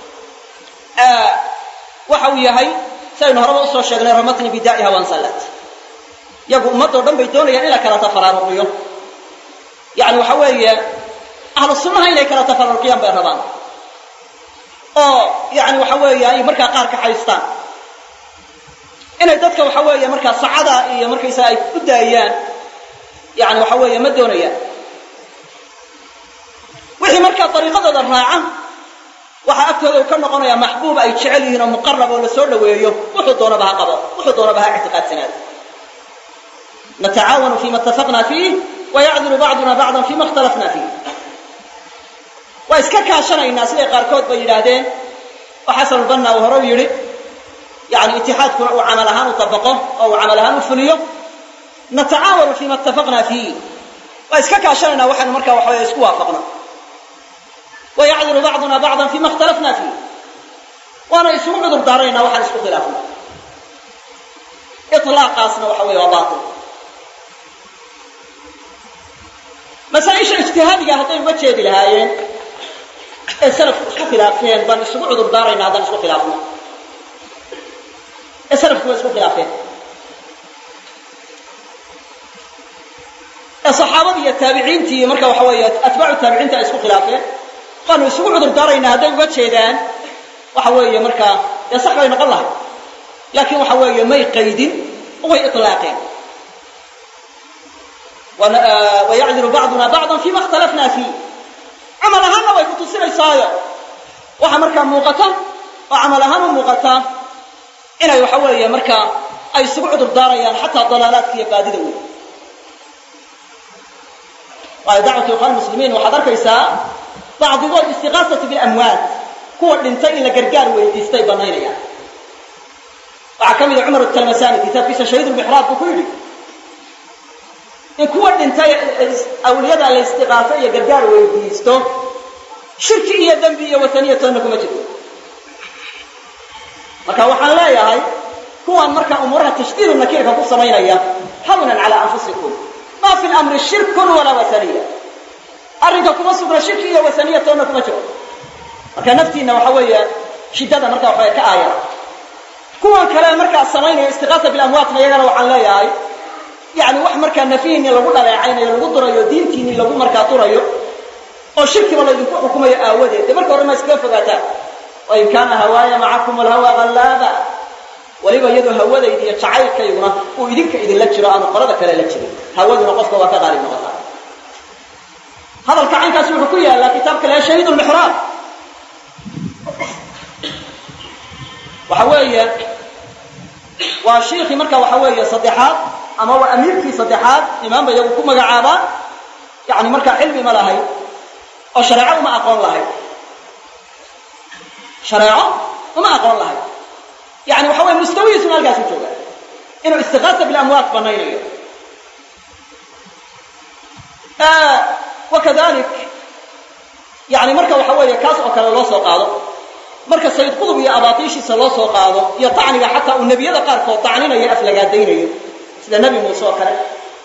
waxa uu yahay saynu horaba usoo sheegnay ramatni bidaa'iha wansallat yagu ummadoo dhan bay doonayaan in la kala tafaraaruqiyo yani waxa weeye ahlu sunnaha inay kala tafaraaruqiyaan bay rabaan oo yani waxa weeye ay markaa qaar ka haystaan inay dadka waxa weeye markaa sacada iyo markaysaa ay u daayaan yani waxa weeye ma doonayaan wixii markaa ariiqadooda raaca waxaa agtooda uu ka noqonaya maxbuub ay jecel yihiin oo muqarab oo la soo dhaweeyo wuxuu doonaba ha qabo wuxuu doonaba ha ictiqaadsanaado natacaawanu fima itafaqna fiih wayacdilu bacduna bacdan fima ikhtalafna fiih waa iska kaashanaynaa siday qaarkood bay yidhaahdeen oo xasanulbanna uu hore u yidhi yani itixaadkuna uu camal ahaan u tabaqo oo uu camal ahaan u fuliyo natacaawanu fima itafaqna fiih waa iska kaashanaynaa waxaynu markaa waxa weye isku waafaqno wayacdilu bacduna bacdan fima ikhtalafna fiih waana isugu cudur daaraynaa waxaan isku khilaafna ilaaqaasna waxa weeye waa baatil masaaisha ijtihaadiga hadday uga jeedi lahaayeen ee salafku isku khilaafeen baan isugu cudur daaraynaa haddaan isku khilaafno ee salafku waa isku khilaafeen ee saxaabadii iyo taabiciintii marka waxa weeye atbaacu taabiciinta ay isku khilaafeen waanu isugu cudur daaraynaa hadday uga jeedaan waxa weeye markaa dee sax bay noqon lahay laakiin waxa weeye may qaydin way iطlaaqeen wayacdiru bacduna bacdan fima اkhtalafna fiih camal ahaanna way kutusinaysaayo waxa markaa muuqata oo camal ahaan u muuqata inay waxa weeye markaa ay isugu cudur daarayaan xataa dalaalaadka iyo baadida wey waayo dacwatu ikhwaan muslimiin waxaad arkaysaa bacdigood istiqaasatu bilamwaat kuwa dhintay in la gargaar weydiistay banaynayaan waxaa ka mida cumar atalmasani kitaabkiisa shahiid lmixraab buu ku yidhi in kuwa dhintay awliyada la istiqaaso iyo gargaar weydiisto shirki iyo dembi iyo wataniyatoonna kuma jirto marka waxaan leeyahay kuwan marka umuuraha tashdiidu nakiirka ku samaynaya hawnan calaa anfusikum ma fi lamri shirkun walaa wataniya arrinka kuma sugna shirki iyo wataniyatoonna kuma jiro marka naftiina waxa weeye shiddada marka waxay ka aayaan kuwan kale markaa samaynaya istiqaasa bilamwaatna iyagana waxaan leeyahay yani wax markaa nafihiini lagu dhaleecaynayo lagu durayo diintiini lagu markaa durayo oo shirkiba laydinku xukumayo aawadeed dee marka hore ma iskaga fogaataan wain kaana hawaaya macakum alhawa qallaaba waliba iyadoo hawadayda iyo jacaylkayguna uu idinka idinla jiro aanu qolada kale la jirin hawaduna qofka waa ka qaalib noqotaa hadalka caynkaasi wuxuu ku yaallaa kitaabka laha shahiid lmixraab waxa weeye waa shiikhii marka waxa weeye saddexaad ama waa amiirkii saddexaad imaamba iyagu ku magacaabaa yani markaa cilmi ma lahayd oo shareeco uma aqoon lahayd shareeco uma aqoon lahayd yani waxa weye mustawihiisuna halkaasu jooga inuu istiqaasa bilamwaat banaynayo wakadalik yani marka waxa weeye kaas oo kale loo soo qaado marka sayid qudub iyo abaatiishiisa loo soo qaado iyo tacniga xataa uu nebiyada qaarkood tacninayo aflagaadaynayo sida nebi muuse oo kale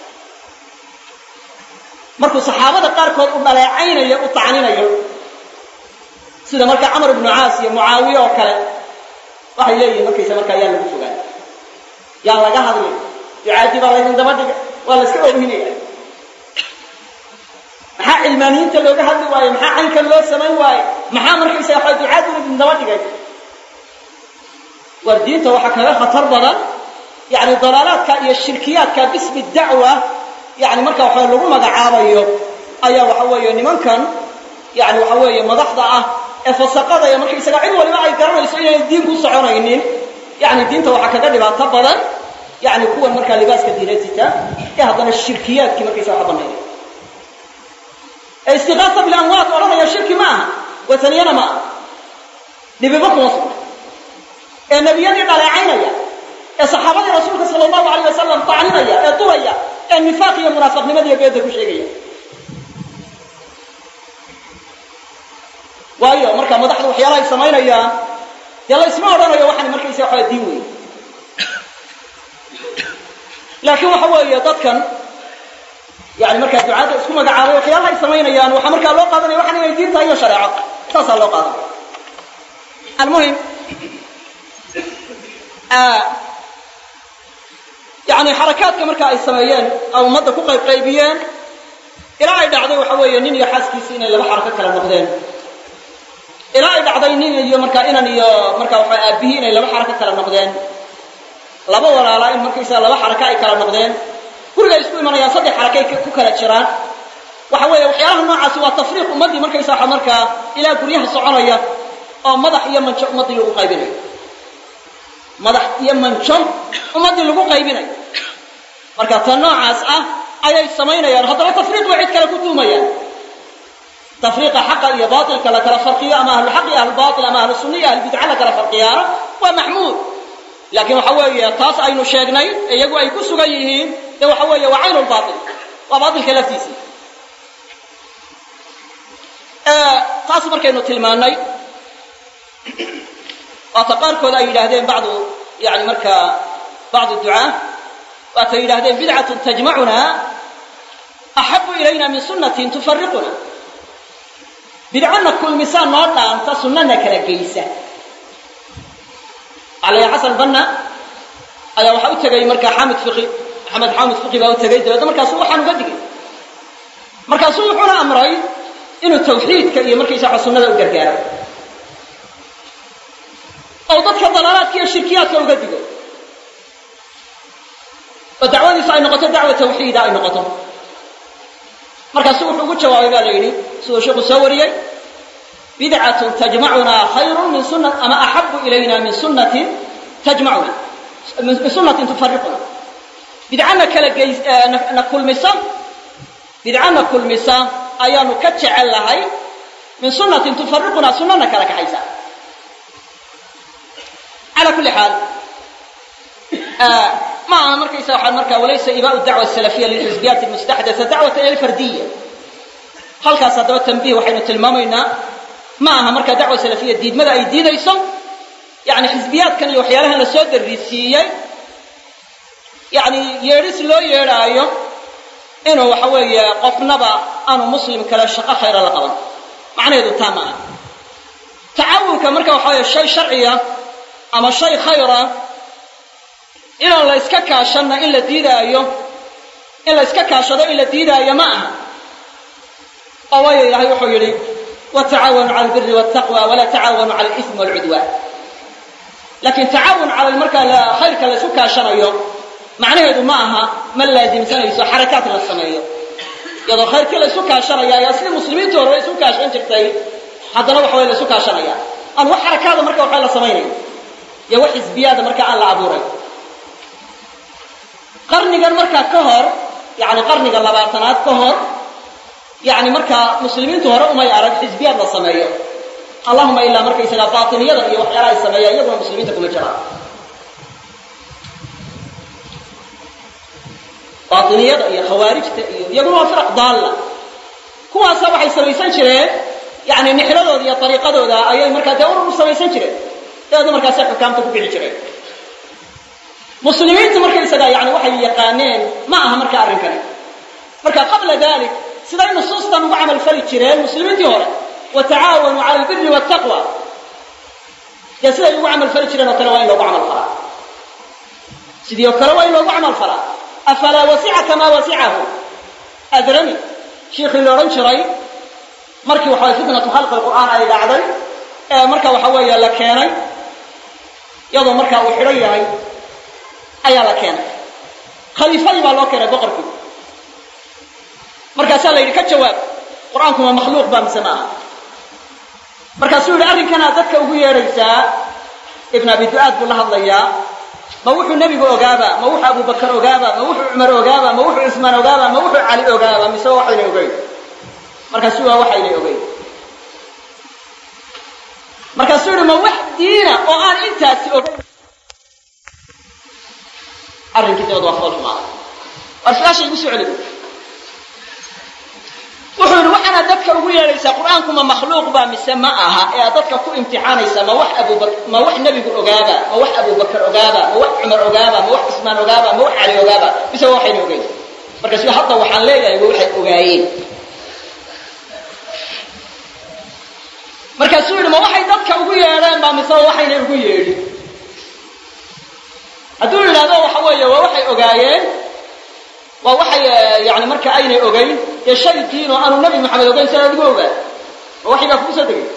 markuu saxaabada qaarkood u dhaleecaynayo u tacninayo sida marka camar ibnu caas iyo mucaawiye oo kale waxay leeyihiin markaysa markaa yaan lagu fogaan yaan laga hadlin ducaadii baa laydin daba dhiga waa la iska oohinaya maxaa cilmaaniyiinta looga hadli waaye maxaa caynkan loo samayn waaye maxaa markaysa waxa ducaadu idin daba dhigay war diinta waxaa kaga khatar badan yani dalaalaadka iyo shirkiyaadka bismi dacwa yani marka waxa lagu magacaabayo ayaa waxa weeye nimankan yani waxa weeye madaxda ah ee fasaqada iyo markaysaga cid waliba ay garanayso inay diin ku soconaynin yani diinta waxaa kaga dhibaato badan yani kuwan markaa libaaska diineed sita ee haddana shirkiyaadkii markaysa waxa banaynaya istiqaasa bilamwaat odhanaya shirki ma aha wataniyana ma aha dhibiba kuma sugna ee nebiyadii dhaleecaynaya ee saxaabadii rasuulka sala allahu alayh wasalam tacninaya ee duraya ee nifaaq iyo munaafiqnimada iyo beedda ku sheegaya waayo marka madaxdu waxyaalaha ay samaynayaan dee laysma odhanayo waxaan markaysa waxaa diin weyn laakiin waxa weeye dadkan yani markaa ducaadda isku magacaabay waxyaalaha ay samaynayaan waxaa markaa loo qaadanaya waxaan inay diin tahay iyo shareeco saasaa loo qaadanaya almuhim yani xarakaadka marka ay sameeyeen oo ummadda ku qayb qaybiyeen ilaa ay dhacday waxa weeye nin iyo xaaskiisi inay laba xarako kala noqdeen ilaa ay dhacday nin iyo markaa inan iyo markaa waxa aabihii inay laba xarako kala noqdeen laba walaala in markaysaa laba xarako ay kala noqdeen guriga isku imanayaan saddex xarakay ku kala jiraan waxa weeye waxyaalaha noocaasi waa tafriiq ummaddii markaysa waxa markaa ilaa guryaha soconaya oo madax iyo manjo ummaddii lagu qaybinayo madax iyo manjo ummaddii lagu qaybinayo marka tan noocaas ah ayay samaynayaan haddana tafriiq way cid kale ku tuumayaan tafriiqa xaqa iyo baatilka la kala farqiyo ama ahlulxaq iyo ahlulbaatil ama ahlusunna iyo ahlubidca la kala farqiyaana waa maxmuud laakiin waxa weeye taas aynu sheegnay iyagu ay ku sugan yihiin dee waxa weeye waa caynu lbaatil waa baatilka laftiisa taas markaynu tilmaannay waata qaarkood ay yidhaahdeen bacdu yani markaa bacdu ducaa waatay yidhahdeen bidcatun tajmacuna axabu ilayna min sunnatin tufariquna bidcana kulmisaan noo dhaanta sunnana kala geysa calaya xasan banna ayaa waxaa u tegay markaa xamid fiqi maxamed xamid fiqi baa u tegay dabeedna markaasuu waxaan uga digay markaasuu wuxuuna amray inuu tawxiidka iyo markaysa waxa sunnada u gargaaro oo dadka dalaalaadka iyo shirkiyaadka uga digo oo dacwadiisu ay noqoto dacwo tawxiida ay noqoto markaasuu wuxuu ugu jawaabay baa la yidhi siduu sheekhu soo wariyey bidcatun tajmacunaa khayrun min sunna ama axabu ilayna min sunnatin tajmacuna min sunnatin tufariquna bidcana kala geys na kulmisa bidcana kulmisa ayaanu ka jecel lahay min sunnatin tufariquna sunnana kala kaxaysa على كل حال آه معها مركز واحد مركز وليس إباء الدعوة السلفية للحزبيات المستحدثة دعوة الفردية هل كان صدر التنبيه وحين تلمامينا معها مركز دعوة سلفية جديد ماذا يدين يسم يعني حزبيات كان يوحي لها لسود الرئيسية يعني يرس له يرايو إنه وحوي قفنبا أنا مسلم كلا شقة خير لقبا معنى هذا تمام تعاون كمركز وحوي الشيء شرعية ama shay khayra inaan la iska kaashano in la diidaayo in la iska kaashado in la diidaayo ma aha oo way ilaahay wuxuu yidhi watacaawanu cala albirri wattaqwa wala tacaawanu cala alismi walcudwaan laakiin tacaawun cala marka la khayrka la isu kaashanayo macnaheedu ma aha ma laazimsanayso xarakaad la sameeyo iyadoo khayrkii la isu kaashanaya ayaa sidii muslimiintu hore isu kaashan jirtay haddana waxa way la isu kaashanaya aan wax xarakaada marka waxa la samaynayo يا واحد زبيادة مركا الله عبوري قرني قال مركا كهر يعني قرني قال لبعتنات كهر يعني مركا مسلمين تهرأوا ما يعرف حزبيات الصماية اللهم إلا مركا يسلا باطنية يوحيرا الصماية يقول المسلمين تكون الجراء باطنية يا خوارج يقولوا فرق ضالة كوا صباح يسوي سنشرين يعني نحلو ذي الطريقة ذا أي مركا دور مسوي سنشرين هذا مركز حكامته كبير جري مسلمين مركز سدا يعني واحد يقانين معها مركز أرنكني مركز قبل ذلك سدا النصوص تنوع عمل فريق جري المسلمين تهرب وتعاونوا على البر والتقوى يا سدا يوع عمل فريق جري وتنوين لو بعمل فرع سيدي وكروين لو بعمل فرع أفلا وسع كما وسعه أدرني شيخ اللورنشري مركز وحافظنا خلق القرآن على الأعداء مركز وحوي لا كاني يضو مركا وحريهي أيا لكان خليفة ما لو كان بقرك مركا سأل لي كجواب قرآنكم مخلوق بام سماء مركا سؤال أرين كان ذاتك وهي ريسا ابن أبي دؤاد بالله الله موح النبي أقابا موح أبو بكر أقابا موح عمر أقابا موح عثمان أقابا موح علي أقابا مسوى وحي لأقابا مركا سؤال وحي لأقابا markaasuu yidhi ma wax diina oo aan intaasi ogayn arrinkii dawad waa fool xumaa war su-aasha igu soo celi wuxuu yidhi waxaana dadka ugu yeedhaysaa qur-aanku ma makhluuq baa mise ma aha ee aad dadka ku imtixaanaysaa ma wax abubak ma wax nebigu ogaaba ma wax abubakar ogaaba ma wax cumar ogaaba ma wax cusmaan ogaaba ma wax cali ogaaba mise waa waxayna ogeyn markaasuu hadda waxaan leeyahay waa waxay ogaayeen markaasuu yidhi ma waxay dadka ugu yeedheen baa mise waxayna ugu yeedhin hadduu yidhaahdo waxa weeye waa waxay ogaayeen waa waxay yani marka aynay ogayn ee shay diin oo aanu nabi maxamed ogayn sida adigu ogaa waa waxay baa kugu soo degay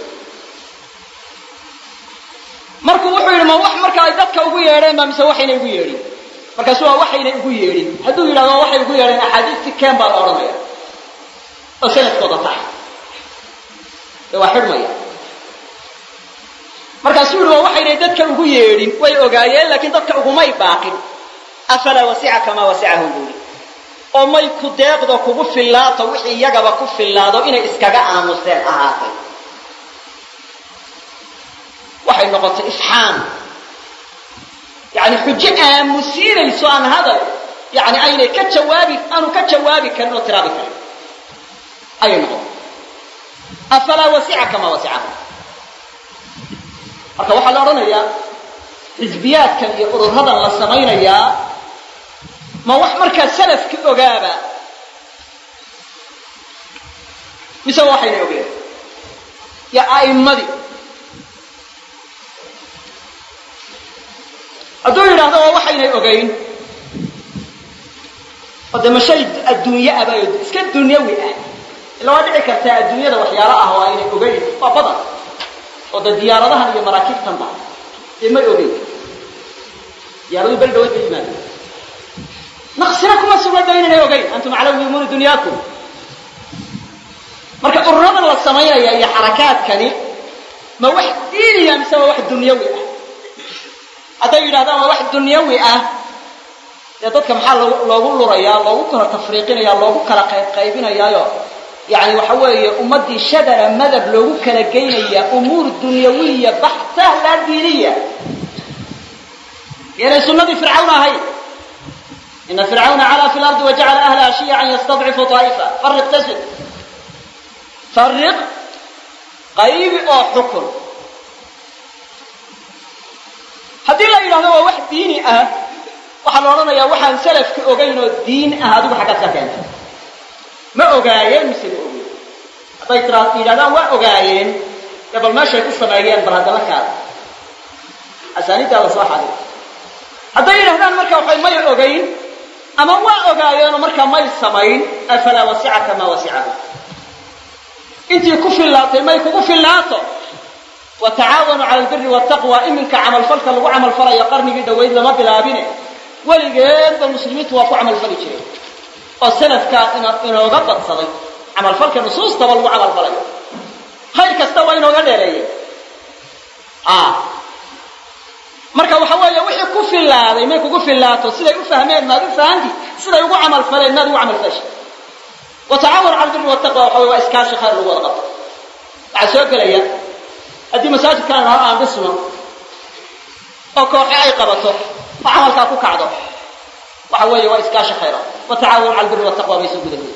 markuu wuxuu yidhi ma wax marka ay dadka ugu yeedheen baa mise waxayna ugu yeedhin markaasuu waa waxayna ugu yeedhin hadduu yidhahdo waa waxay ugu yeedheen axaadiistii keen baa la odhanaya oo sanadkooda tahay ee waa xidhmaya markaasuu yidhi waa waxaynay dadka ugu yeedhin way ogaayeen laakiin dadka ugumay baaqin afalaa wasica kamaa wasicahum buuli oo may ku deeqdo kugu fillaato wixii iyagaba ku fillaado inay iskaga aamuseen ahaatay waxay noqotay ifxaam yani xujo aamusiinayso aan hadal yani aynay ka jawaabi aanu ka jawaabi karin oo tiraabi karin ayay noqotay afalaa wasica kamaa wasicahum marka waxaa la odhanayaa xisbiyaadkan iyo ururadan la samaynayaa ma wax markaa salafki ogaaba mise waxayna ogeen ya a'immadii hadduu yidhaahdo waa waxaynay ogayn oo dee ma shay adduunye aba iska dunyawi ah ila waa dhici kartaa adduunyada waxyaalo ah oo aynay ogayn waa badan oo dee diyaaradahan iyo maraakiibtan ba ما يوجد يا رب بل دوت الإيمان نخسركم السبب بيننا يوجين أنتم على أمور دنياكم marka ururada la sameeyo iyo xarakaadkani ma wax diiniya mise wax dunyawi ah haday yiraahdaan wax dunyawi ah dadka maxaa loogu lurayaa loogu kala tafriiqinayaa loogu kala qayb qaybinayaa يعني waxa weeye ummadii shadara madab loogu kala geynaya umuur dunyawiya baxta la diiniya yana sunnadi fir'auna hay inna fir'auna ala fil ardi wa ja'ala ahlaha shi'an yastad'ifu ta'ifa farq tasbih farq qayb oo xukun hadii la yiraahdo waa wax diini ah waxa la oranayaa waxaan salafka ogeyn oo diin ah adigu xaga ka keentay ma ogaayeen mise ogeyn haday tiraad yiraahdaan waa ogaayeen qabal ma shay ku sameeyeen bal hadana ka asaanida la soo xaday haday yiraahdaan marka waxay ma ogeyn ama waa ogaayeen marka ma sameeyn afala wasi'aka ma wasi'aka intii ku filaatay may kugu filaato wa taawanu ala albirri wattaqwa iminka amal falka lagu amal falaya qarnigi dhaweyd lama bilaabine waligeed muslimiintu waa ku amal fali jireen oo salafka inooga badsaday amal falka nusuusta lagu amal falayo hay kasta waa inooga dheereeyay ah marka waxa weeye wixii ku filaaday may kugu filaato siday u fahmeen ma u fahanti siday ugu amal faleen ma u amal fashi وتعاون على البر والتقوى وهو اسكاش خير الوضع عسوق ليا ادي مساجد كان aan dhisno oo koox ay qabato waxalka ku kacdo waxa weeye waa iskaash khayr وتعاون على البر والتقوى baysu gudahay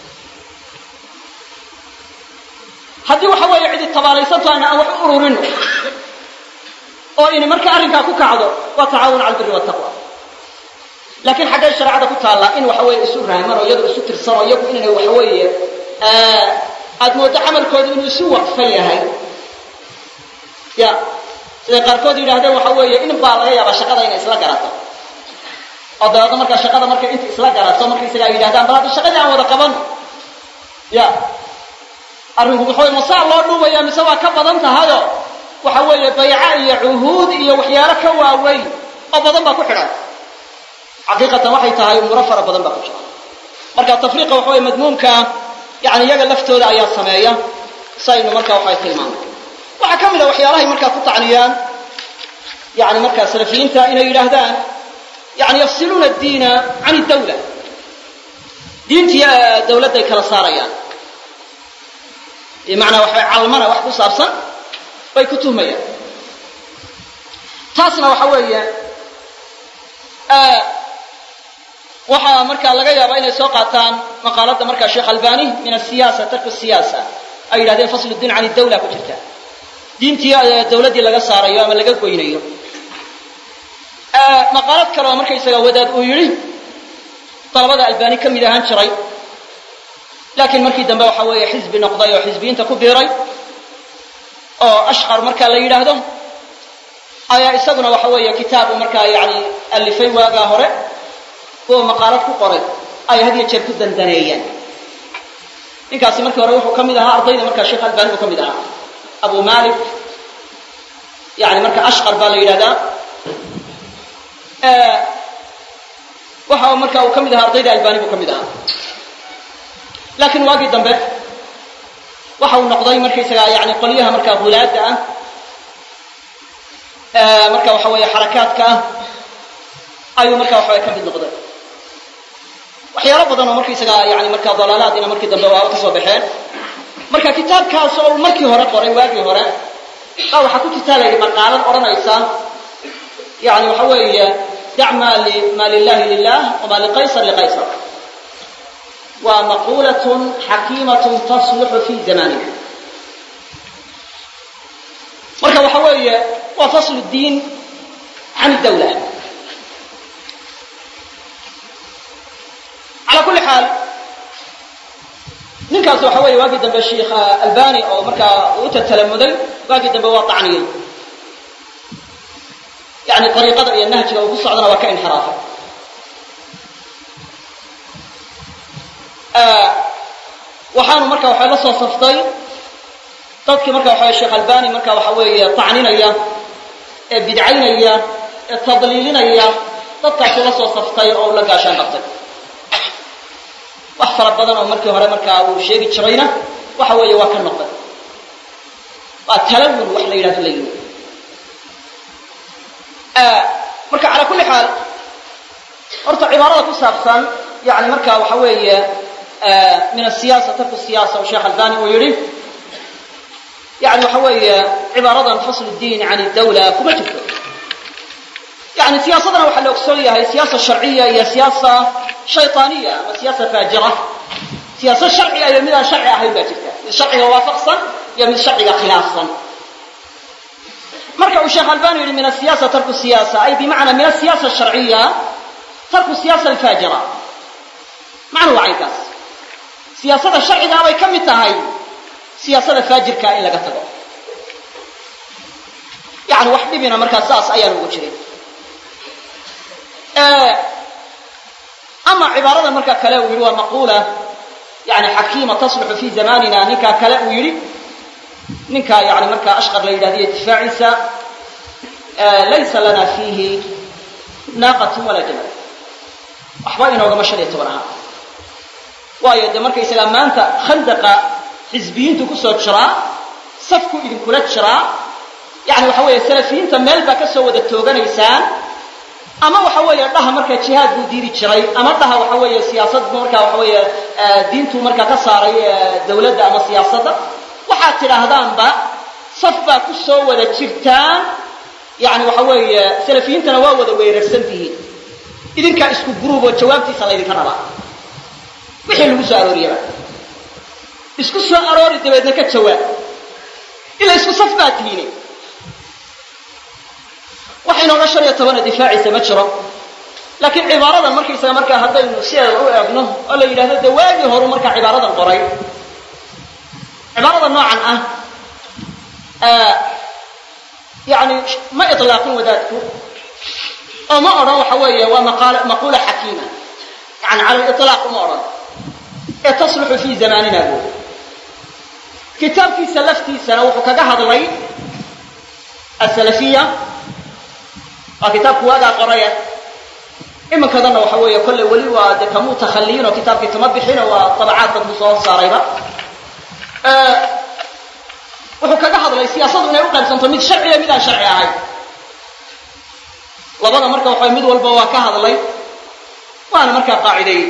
hadii waxa weeye cid tabaaraysanto aan wax ururin oo in marka arrinka ku kacdo وتعاون على البر والتقوى لكن حاجه شرعته ku taala in waxa weeye isu raamar oo iyadu isu tirsano iyagu inay waxa weeye ee aad moodo amalkoodu inuu isu waqfan yahay ya sida qaarkood yiraahdeen waxa weeye in baa laga yaabaa shaqada inay isla garato oo dadka marka shaqada marka inta isla garato marka isaga yiraahdaan bal shaqada aan wada qaban ya arrinku waxa weeye masaa loo dhuubaya mise waa ka badan tahay waxa weeye bay'a iyo uhuud iyo waxyaalo ka waaweyn oo badan baa ku xidhan حقيقة waxay tahay murafara badan baa ku jira marka tafriiqa waxa ay madmuumka yaani yaga laftooda ayaa sameeya saynu marka waxay tilmaamay waxa kamida waxyaalaha marka ku tacniyaan yaani marka salafiinta inay yiraahdaan yaani yafsiluna ad-diina 'an ad-dawla diintiya dawladda ay kala saarayaan bimaana waxa calmana wax ku saabsan way ku tuhmayaan taasna waxa weeye ee waxa marka laga yaabaa inay soo qaataan maqaalada marka Sheikh Albani min as-siyasa tarku as-siyasa ay yiraahdeen fasl ad-din 'an ad-dawla ku jirta diintii dawladii laga saarayo ama laga goynayo ee maqaalad kale oo marka isaga wadaad uu yiri talabada Albani kamid ahaan jiray laakiin markii dambe waxa weeye xisbi noqday oo xisbiyiinta ku biiray oo ashqar marka la yiraahdo ayaa isaguna waxa weeye kitaab marka yaani alifay waaga hore oo maqaalad ku qoray ay hadiye jeer ku dandaneeyeen ninkaasi markii hore wuxuu kamid ahaa ardayda marka Sheikh Albani uu kamid ahaa Abu Malik yaani marka ashqar baa la yiraahdaa ee waxa marka uu kamid ahaa ardayda Albani uu kamid ahaa laakiin waagi dambe waxa uu noqday markii isaga yaani qoliyaha marka hulaada ah ee marka waxa weeye harakaadka ayuu marka waxa ka mid noqday waxyaalo badan oo markii isaga yaani marka dalaalaad ina markii dambe waa ka soo baxeen marka kitaabkaas oo markii hore qoray waagi hore ah waxa ku kitaalay maqaalad oranaysa yaani waxa weeye da'ma li ma lillahi lillah wa ma liqaysar liqaysar wa maqalatun hakimatun tasluhu fi zamaniha marka waxa weeye wa fasl ad-din 'an ad-dawla على كل حال ninkaas waxa weeye waagi dambe Sheikh Albani oo marka uu tatalamuday waagi dambe waa tacniyay yaani طريقada iyo nahjiga uu ku socdana waa ka inxiraaf ah waxaanu marka waxa la soo saftay dadkii marka waxa Sheikh Albani marka waxa weeye tacninaya ee bidcaynaya ee tadliilinaya dadkaasi la soo saftay oo la gaashaan qabtay wax fara badan oo markii hore markaa uu sheegi jirayna waxa weeye waa ka noqday waa talawun wax la yidhahdo la yidhi marka calaa kulli xaal horta cibaarada ku saabsan yani marka waxa weeye min asiyaasa tarku siyaasa oo sheekh albani uu yidhi yani waxa weeye cibaaradan fasl diin can dawla kuma jirto yani siyaasadana waxaa la ogsoon yahay siyaasa sharciya iyo siyaasa shayطaaniya ama siyaasa faajira siyaasa sharciga iyo midaan sharci ahayn baa jirta mid sharciga waafaqsan iyo mid sharciga khilaafsan marka uu sheekh albani yidhi min asiyaasa tarku siyaasa ay bimacna min asiyaasa sharciya tarku siyaasa alfaajira macnuu waa caynkaas siyaasada sharcigaa bay ka mid tahay siyaasada faajirkaa in laga tago yani wax dhibina markaa saas ayaan ugu jirin ama cibaarada markaa kale uu yidhi waa maquula yani xakiima tasluxu fi zamanina ninkaa kale uu yidhi ninkaa yani markaa ashqar la yidhahdiyo difaaciisa laysa lana fiihi naaqatun walaa jamal waxba inoogama shan iyo toban ahaa waayo dee markaysagaa maanta khandaqa xisbiyiintu kusoo jiraa safku idinkula jiraa yani waxa weeye salafiyiinta meel baa ka soo wada tooganaysaan ama waxa weeye dhaha markaa jihaad buu diiri jiray ama dhaha waxa weeye siyaasad markaa waxa weeye diintuu markaa ka saaray dawladda ama siyaasadda waxaad tidhaahdaanba saf baa ku soo wada jirtaan yani waxa weeye salafiyiintana waa wada weerarsan tihiin idinkaa isku guruub oo jawaabtiisa laydinka rabaa wixii lagu soo arooriyaba isku soo aroori dabeedna ka jawaab ila isku saf baa tihiine waxa inooga shan iyo tobana difaaciisa ma jiro laakiin cibaaradan markaysaga markaa haddaynu sideeda u eegno oo la yidhahdo de waagii horu markaa cibaaradan qoray cibaarada noocan ah yani ma ilaaqin wadaadku oo ma odhan waxa weeye waa maquula xakiima yani cala lilaaq uma odhan ee tasluxu fi zamanina bu kitaabkiisa laftiisana wuxuu kaga hadlay asalafiya waa kitaabku waagaa qoraya iminkadana waxa weeye kolley weli waa de kamuu takhaliyin oo kitaabkii kama bixin oo waa tabacaad dadku soo saarayba wuxuu kaga hadlay siyaasadu inay u qaybsanto mid sharciya mid aan sharci ahayn labada marka waxa mid walba waa ka hadlay waana markaa qaacideeyey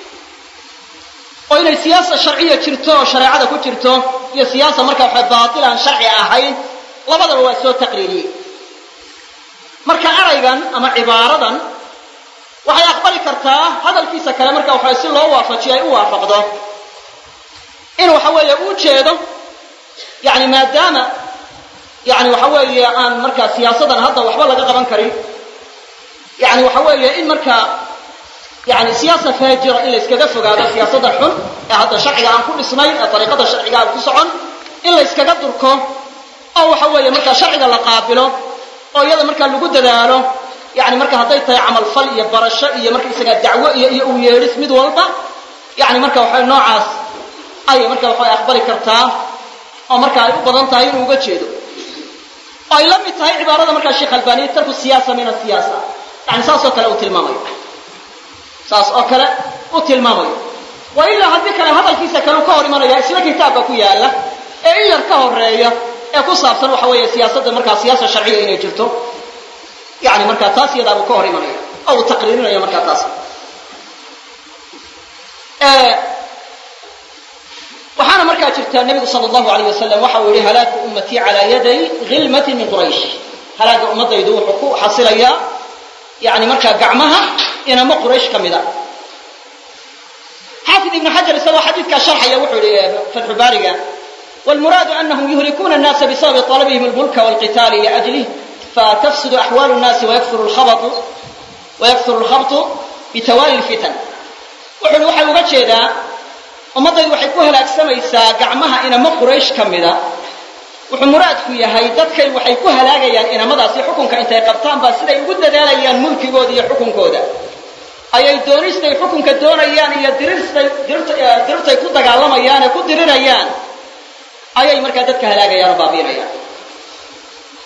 oo inay siyaasa sharciya jirto oo shareecada ku jirto iyo siyaasa marka waxa baatil aan sharci ahayn labadaba waa soo taqriiriyey marka araygan ama cibaaradan waxay aqbali kartaa hadalkiisa kale marka waxa si loo waafajiyo ay u waafaqdo in waxa weeye uu jeedo yani maadaama yani waxa weeye aan markaa siyaasadan hadda waxba laga qaban karin yani waxa weeye in markaa yani siyaasa faajira in la iskaga fogaado siyaasada xun ee hadda sharciga aan ku dhisnayn ee ariiqada sharciga aan ku socon in la iskaga durko oo waxa weeye markaa sharciga la qaabilo oo iyada markaa lagu dadaalo yani marka hadday tahay camalfal iyo barasho iyo marka isaga dacwo iyo iyo u yeedhis mid walba yani marka waxa noocaas ayay marka waxay aqbali kartaa oo marka ay u badan tahay inuu uga jeedo ay la mid tahay cibaarada marka sheekh albani tarku siyaasa min asiyaasa yani saas oo kale uu tilmaamayo saas oo kale uu tilmaamayo waa ilaa haddii kale hadalkiisa kale uu ka hor imanaya isla kitaabka ku yaala ee in yar ka horeeya ee ku saabsan waxa weeye siyaasadda markaa siyaasa sharciya inay jirto yani markaa taas iyadaabuu ka hor imanaya oo uu taqriirinayo markaa taas waxaana markaa jirta nabigu sal allahu alayh wasalam waxa uu yihi halaaku ummatii calaa yaday hilmatin min quraysh halaaga ummadaydu wuxuu ku xasilayaa yani markaa gacmaha inama quraysh ka mida xaafid ibnu xajar isagoo xadiidkaa sharxaya wuxuu yihi fatxu baariga wlmuraadu anahum yuhlikuuna الnaasa bisababi طalabihim اlmulka wاlqitaali liأjlih fatafsudu axwaalu الnaasi wayakuru اlkhabطu bitawaali اlfitan wuxu uhi waxay uga jeedaa ummaddaydu waxay ku halaagsamaysaa gacmaha inamo quraysh ka mida wuxuu muraadku yahay dadkay waxay ku halaagayaan inamadaasi xukunka intay qabtaan baa siday ugu dadaalayaan mulkigooda iyo xukunkooda ayay doonistay xukunka doonayaan iyo dirirtay dirirtay ku dagaalamayaan ee ku dirirayaan ayay markaa dadka halaagayaan oo baabiinayaan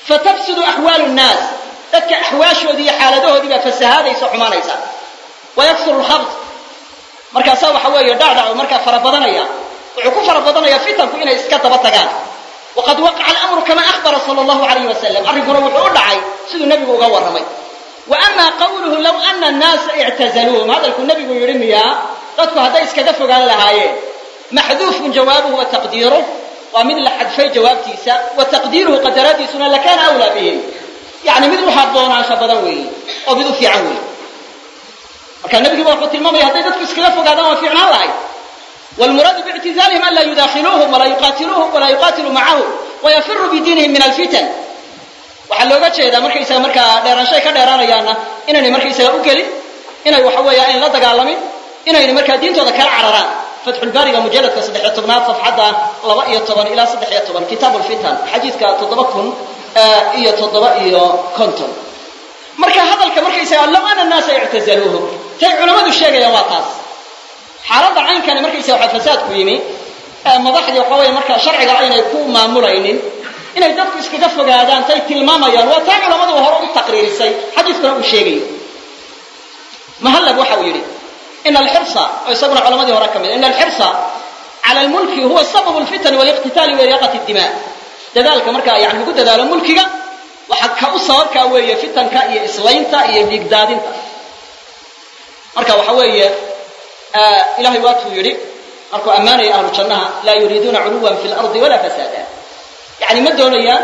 fatafsudu axwaalu nnaas dadka axwaashoodii iyo xaaladahoodii baa fasahaadaysa xumaanaysa wayaksuru lkhabd markaasaa waxa weeye dhacdhaco markaa fara badanaya wuxuu ku fara badanaya fitanku inay iska daba tagaan waqad waqaca alamru kama akhbara sala allahu alayhi wasalam arrinkuna wuxuu u dhacay siduu nebigu uga warramay wa ama qawluhu law ana annaasa ictazaluuhum hadalkuu nebigu yidhi miyaa dadku hadday iskaga fogaan lahaayeen maxduufun jawaabuhu wa taqdiiruh waa mid la xadfay jawaabtiisa wa taqdiiruhu qadaradiisuna lakaana awlaa bihim yani mid u haboonaansha badan weeye oo mid u fiican weeye marka nebigiiba wuxuu tilmaamaya hadday dadku iskaga fogaadaan waa fiicnaan lahay wlmuraadu biictizaalihim an laa yudaakiluuhum walaa yuqaatiluuhum walaa yuqaatiluu macahum wayafiruu bidiinihim min alfitan waxaa looga jeedaa markaysaga markaa dheeraanshay ka dheeraanayaanna inaynay markaysaga u gelin inay waxa weeya ayn la dagaalamin inayna markaa diintooda kala cararaan fatxulbaariga mujalladka saddexiyo tobnaad safxadda laba iyo toban ilaa saddex iyo toban kitaabu lfitan xadiidka toddoba kun iyo toddoba iyo konton marka hadalka markaysaga law ana annaasa ictazaluuhum tay culammadu sheegayaan waa taas xaaladda caynkani markaysaga waxa fasaadku yimi madaxdii waxa weeye markaa sharciga aynay ku maamulaynin inay dadku iskaga fogaadaan tay tilmaamayaan waa taa culammadu hore u taqriirisay xadiiskuna uu sheegayo mahallab waxa uu yidhi ina alxirsa oo isaguna culamadii hore ka mid ina alxirsa cala almulki huwa sababu alfitani waliqtitaali wairiaqati dima dadaalka markaa yani lagu dadaalo mulkiga waxa ka u sababkaa weeye fitanka iyo islaynta iyo dhiigdaadinta marka waxa weeye ilahay waatuu yidhi markuu ammaanaya ahlu jannaha laa yuriiduuna culuwan fi lardi walaa fasaada yani ma doonayaan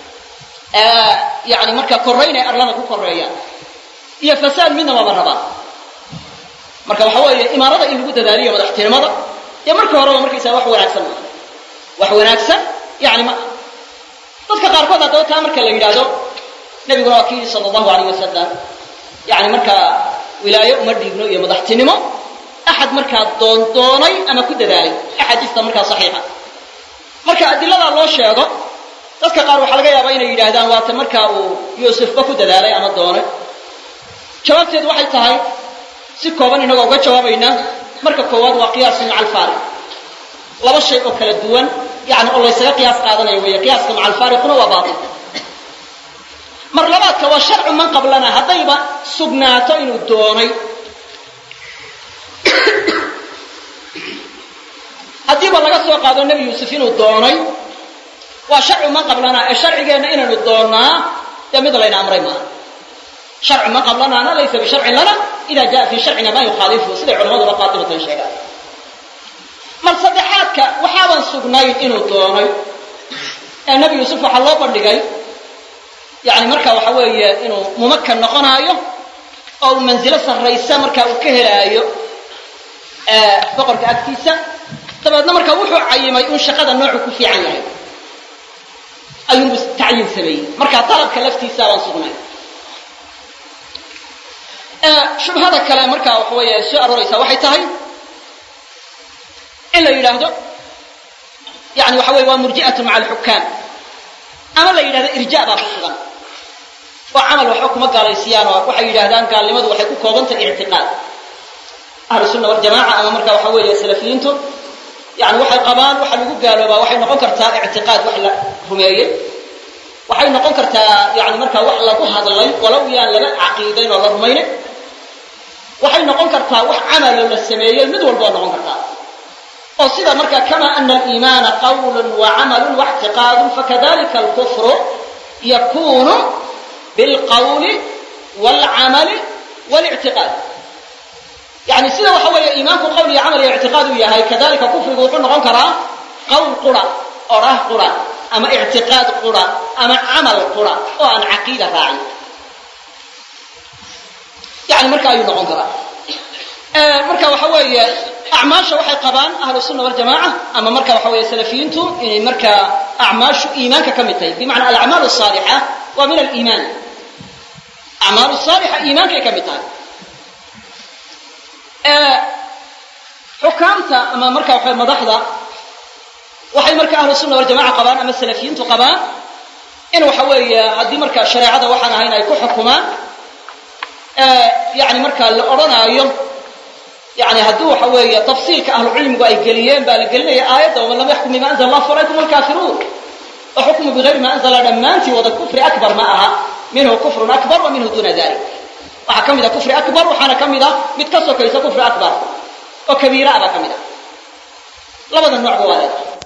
yani markaa korraynay arlada ku korreeyaan iyo fasaad midna maba rabaan marka waxa weeye imaarada in lagu dadaaliyo madaxtinimada dee marka horeba markaysaa wax wanaagsan ma wax wanaagsan yani ma dadka qaarkood haddaba taa marka la yidhaahdo nebiguna waa ki yidhi sala allahu alayh wasalam yani markaa wilaayo uma dhiibno iyo madaxtinimo axad markaa doondoonay ama ku dadaalay axaadiista markaa saxiixa marka adiladaa loo sheego dadka qaar waxaa laga yaabaa inay yidhaahdaan waata markaa uu yuusufba ku dadaalay ama doonay jawaabteedu waxay tahay si kooban inagoo uga jawaabaynaa marka koowaad waa qiyaasu maca alfaariq laba shay oo kala duwan yani oo laysaga qiyaas qaadanayo weeye qiyaaska maca alfaariquna waa baatil mar labaadka waa sharcu man qablana haddayba sugnaato inuu doonay haddiiba laga soo qaado nebi yuusuf inuu doonay waa sharcu man qablana ee sharcigeenna inaynu doonnaa dee mid layna amray maaha sharcu man qablanaana laysa bisharcin lana ida jaa fii sharcina maa yukhaalifu siday culamaduna qaatibatan sheegaan mar saddexaadka waxaaban sugnayn inuu doonay ee nebi yuusuf waxaa loo bandhigay yani marka waxa weeye inuu mumakan noqonaayo oo uu manzilo sarraysa markaa uu ka helaayo boqorka agtiisa dabeedna markaa wuxuu cayimay un shaqada noocu ku fiican yahay ayuunbu tacyiin sameeyey markaa talabka laftiisa baan sugnay shubhada kale markaa waxa weeye soo arooraysaa waxay tahay in la yidhaahdo yani waxa weye waa murji'atu maca alxukaam ama la yidhahdo irja baa ku sugan oo camal waxba kuma gaalaysiiyaan oo waxay yidhaahdaan gaalnimadu waxay ku koobantahay ictiqaad ahlu sunna waljamaca ama markaa waxa weeye salafiyiintu yani waxay qabaan waxa lagu gaaloobaa waxay noqon kartaa ictiqaad wax la rumeeyey waxay noqon kartaa yani markaa wax lagu hadlay walow yaan laba caqiidayn oo la rumaynay waxay noqon kartaa wax camalo la sameeyey mid walboo noqon kartaa oo sida markaa kama ana aliimaana qawlun wa camalun waictiqaadun fakadalika alkufru yakunu bilqawli waalcamali walictiqaad yani sida waxa weeye iimaanku qawl iyo camal iyo ictiqaad uu yahay kadalika kufrigu wuxuu noqon karaa qawl qura orah qura ama ictiqaad qura ama camal qura oo aan caqiida raacin yani marka ayuu noqon karaa marka waxa weeye acmaasha waxay qabaan ahlu sunna waljamaca ama marka waxa weeye salafiyiintu inay markaa acmaashu iimaanka ka mid tahay bimacnaa alacmaal asaalixa waa min aliimaan acmaal saalixa iimaankay ka mid tahay xukaamta ama marka waxa madaxda waxay marka ahlu sunna waljamaca qabaan ama salafiyiintu qabaan in waxa weeye haddii marka shareecada waxaan ahayn ay ku xukumaan yani marka la odhanaayo yani haddii waxa weeye tafsiilka ahlu cilmigu ay geliyeen baa la gelinaya aayadda waman lam yaxkum bima anzala allah falaykum alkaafiruun وحكم بغير ما أنزل دمانتي وذا كفر أكبر ما أها منه كفر أكبر ومنه دون ذلك وحكم إذا كفر أكبر وحنا كم إذا متكسر كيس كفر أكبر وكبيرة أبا كم إذا لبدا النوع بوالد